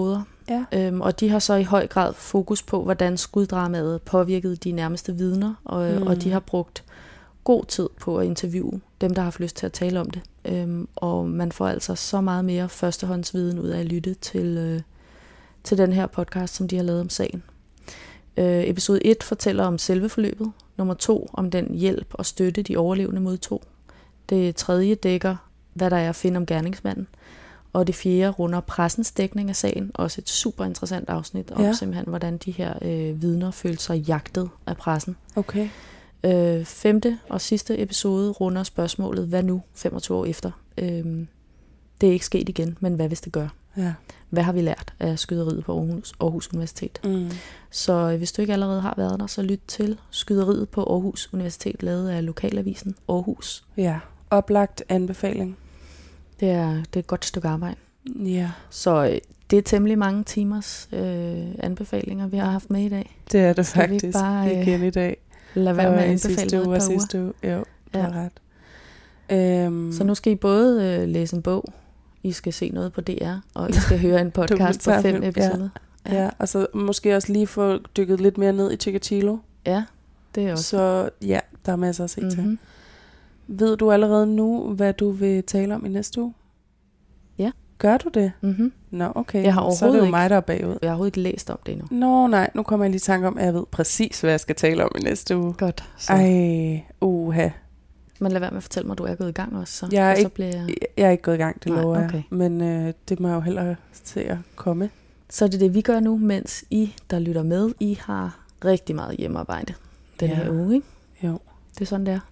Ja. Øhm, og de har så i høj grad fokus på, hvordan skuddramaet påvirkede de nærmeste vidner, og, mm. og de har brugt god tid på at interviewe dem, der har haft lyst til at tale om det. Øhm, og man får altså så meget mere førstehåndsviden ud af at lytte til, øh, til den her podcast, som de har lavet om sagen. Øh, episode et fortæller om selve forløbet. Nummer to om den hjælp og støtte, de overlevende modtog. Det tredje dækker, hvad der er at finde om gerningsmanden. Og det fjerde runder pressens dækning af sagen. Også et super interessant afsnit om ja. simpelthen, hvordan de her øh, vidner følte sig jagtet af pressen. Okay. Øh, femte og sidste episode runder spørgsmålet, hvad nu femogtyve år efter? Øh, det er ikke sket igen, men hvad hvis det gør? Ja. Hvad har vi lært af skyderiet på Aarhus, Aarhus Universitet? Mm. Så øh, hvis du ikke allerede har været der, så lyt til skyderiet på Aarhus Universitet, lavet af lokalavisen Aarhus. Ja, oplagt anbefaling. Det er, det er et godt stykke arbejde. Ja. Så øh, det er temmelig mange timers øh, anbefalinger, vi har haft med i dag. Det er det Skal faktisk vi bare, øh, igen i dag. Lad være med at anbefale sidste noget uge et og par uger. sidste uge. Jo, du Ja. har ret. Øhm, Så nu skal I både øh, læse en bog, I skal se noget på D R, og I skal høre en podcast på fem Dokumentarfilm, episoder. ja. ja, og så måske også lige få dykket lidt mere ned i Chikatilo. Ja, det er også. Så ja, der er masser at se mm-hmm. til. Mm-hmm. Ved du allerede nu, hvad du vil tale om i næste uge? Ja. Gør du det? Mm-hmm. Nå, okay. Jeg har så er det jo ikke- mig, der er bagud. Jeg har overhovedet ikke læst om det endnu. Nå, nej, nu kommer jeg lige i tanke om, at jeg ved præcis, hvad jeg skal tale om i næste uge. Godt. Så. Ej, uha. Men lad være med at fortælle mig, at du er gået i gang også. Så, Jeg er og så ikke- bliver jeg... Jeg er ikke gået i gang, det Nej, lover okay. jeg. Men øh, det må jeg jo hellere se at komme. Så er det det, vi gør nu, mens I, der lytter med, I har rigtig meget hjemmearbejde den Ja. her uge, ikke? Jo. Det er sådan, det er.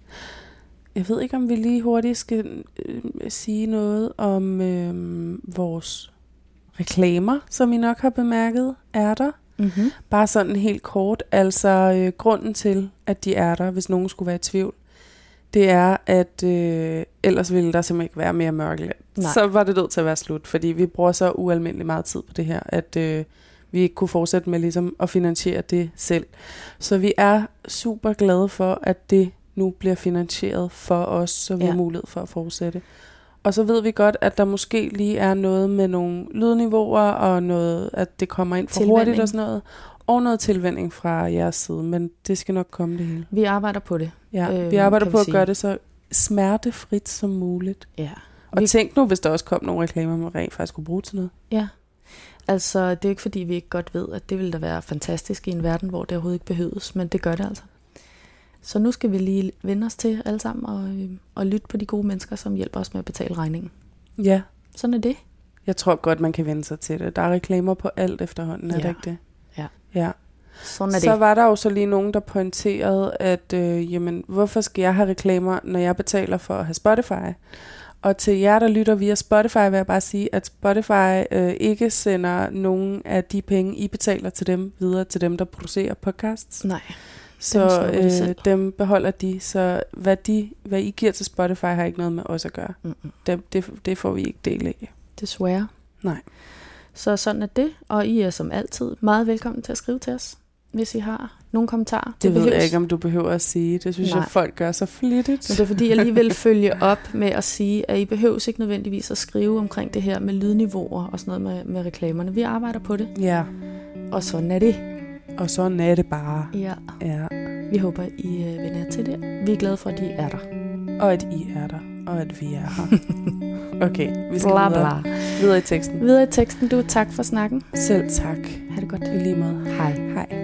Jeg ved ikke, om vi lige hurtigt skal øh, sige noget om øh, vores reklamer, som I nok har bemærket, er der. Mm-hmm. Bare sådan helt kort. Altså øh, grunden til, at de er der, hvis nogen skulle være i tvivl, det er, at øh, ellers ville der simpelthen ikke være mere mørkeland. Nej. Så var det nødt til at være slut, fordi vi bruger så ualmindelig meget tid på det her, at øh, vi ikke kunne fortsætte med ligesom at finansiere det selv. Så vi er super glade for, at det nu bliver finansieret for os, så vi Ja. har mulighed for at fortsætte. Og så ved vi godt, at der måske lige er noget med nogle lydniveauer, og noget, at det kommer ind for Tilvænning. hurtigt og sådan noget. Og noget tilvænding fra jeres side, men det skal nok komme det hele. Vi arbejder på det. Ja, Øhm, vi arbejder kan på vi at sige. gøre det så smertefrit som muligt. Ja. Og Vi- tænk nu, hvis der også kom nogle reklamer, man rent faktisk kunne bruge til noget. Ja. Altså, det er ikke fordi, vi ikke godt ved, at det ville da være fantastisk i en verden, hvor det overhovedet ikke behøves, men det gør det altså. Så nu skal vi lige vende os til alle sammen og, øh, og lytte på de gode mennesker, som hjælper os med at betale regningen. Ja, Sådan er det. jeg tror godt, man kan vende sig til det. Der er reklamer på alt efterhånden, er Ja. det ikke det? Ja. Ja. Sådan er Så det. var der jo så lige nogen, der pointerede, at øh, jamen, hvorfor skal jeg have reklamer, når jeg betaler for at have Spotify? Og til jer, der lytter via Spotify, vil jeg bare sige, at Spotify øh, ikke sender nogen af de penge, I betaler til dem, videre til dem, der producerer podcasts. Nej. Så snupper de øh, selv. dem beholder de. Så hvad, de, hvad I giver til Spotify, har ikke noget med os at gøre. Mm-mm. Det, det, det får vi ikke del af. Desværre. Nej. Så sådan er det, og I er som altid meget velkommen til at skrive til os, hvis I har nogle kommentarer. Det, det ved behøves. jeg ikke, om du behøver at sige. Det synes Nej. jeg, folk gør så flittigt. Men det er fordi, jeg lige vil følge op med at sige, at I behøves ikke nødvendigvis at skrive omkring det her med lydniveauer og sådan noget med, med reklamerne. Vi arbejder på det, Ja, og sådan er det. og sådan er det bare. Ja, Ja. vi håber, I øh, vender jer til det. Vi er glade for, at I er der. Og at I er der, og at vi er her. Okay, vi skal Bla, videre. bla. videre i teksten. Videre i teksten, du. Tak for snakken. Selv tak. Ha' det godt. I lige måde. Hej. Hej.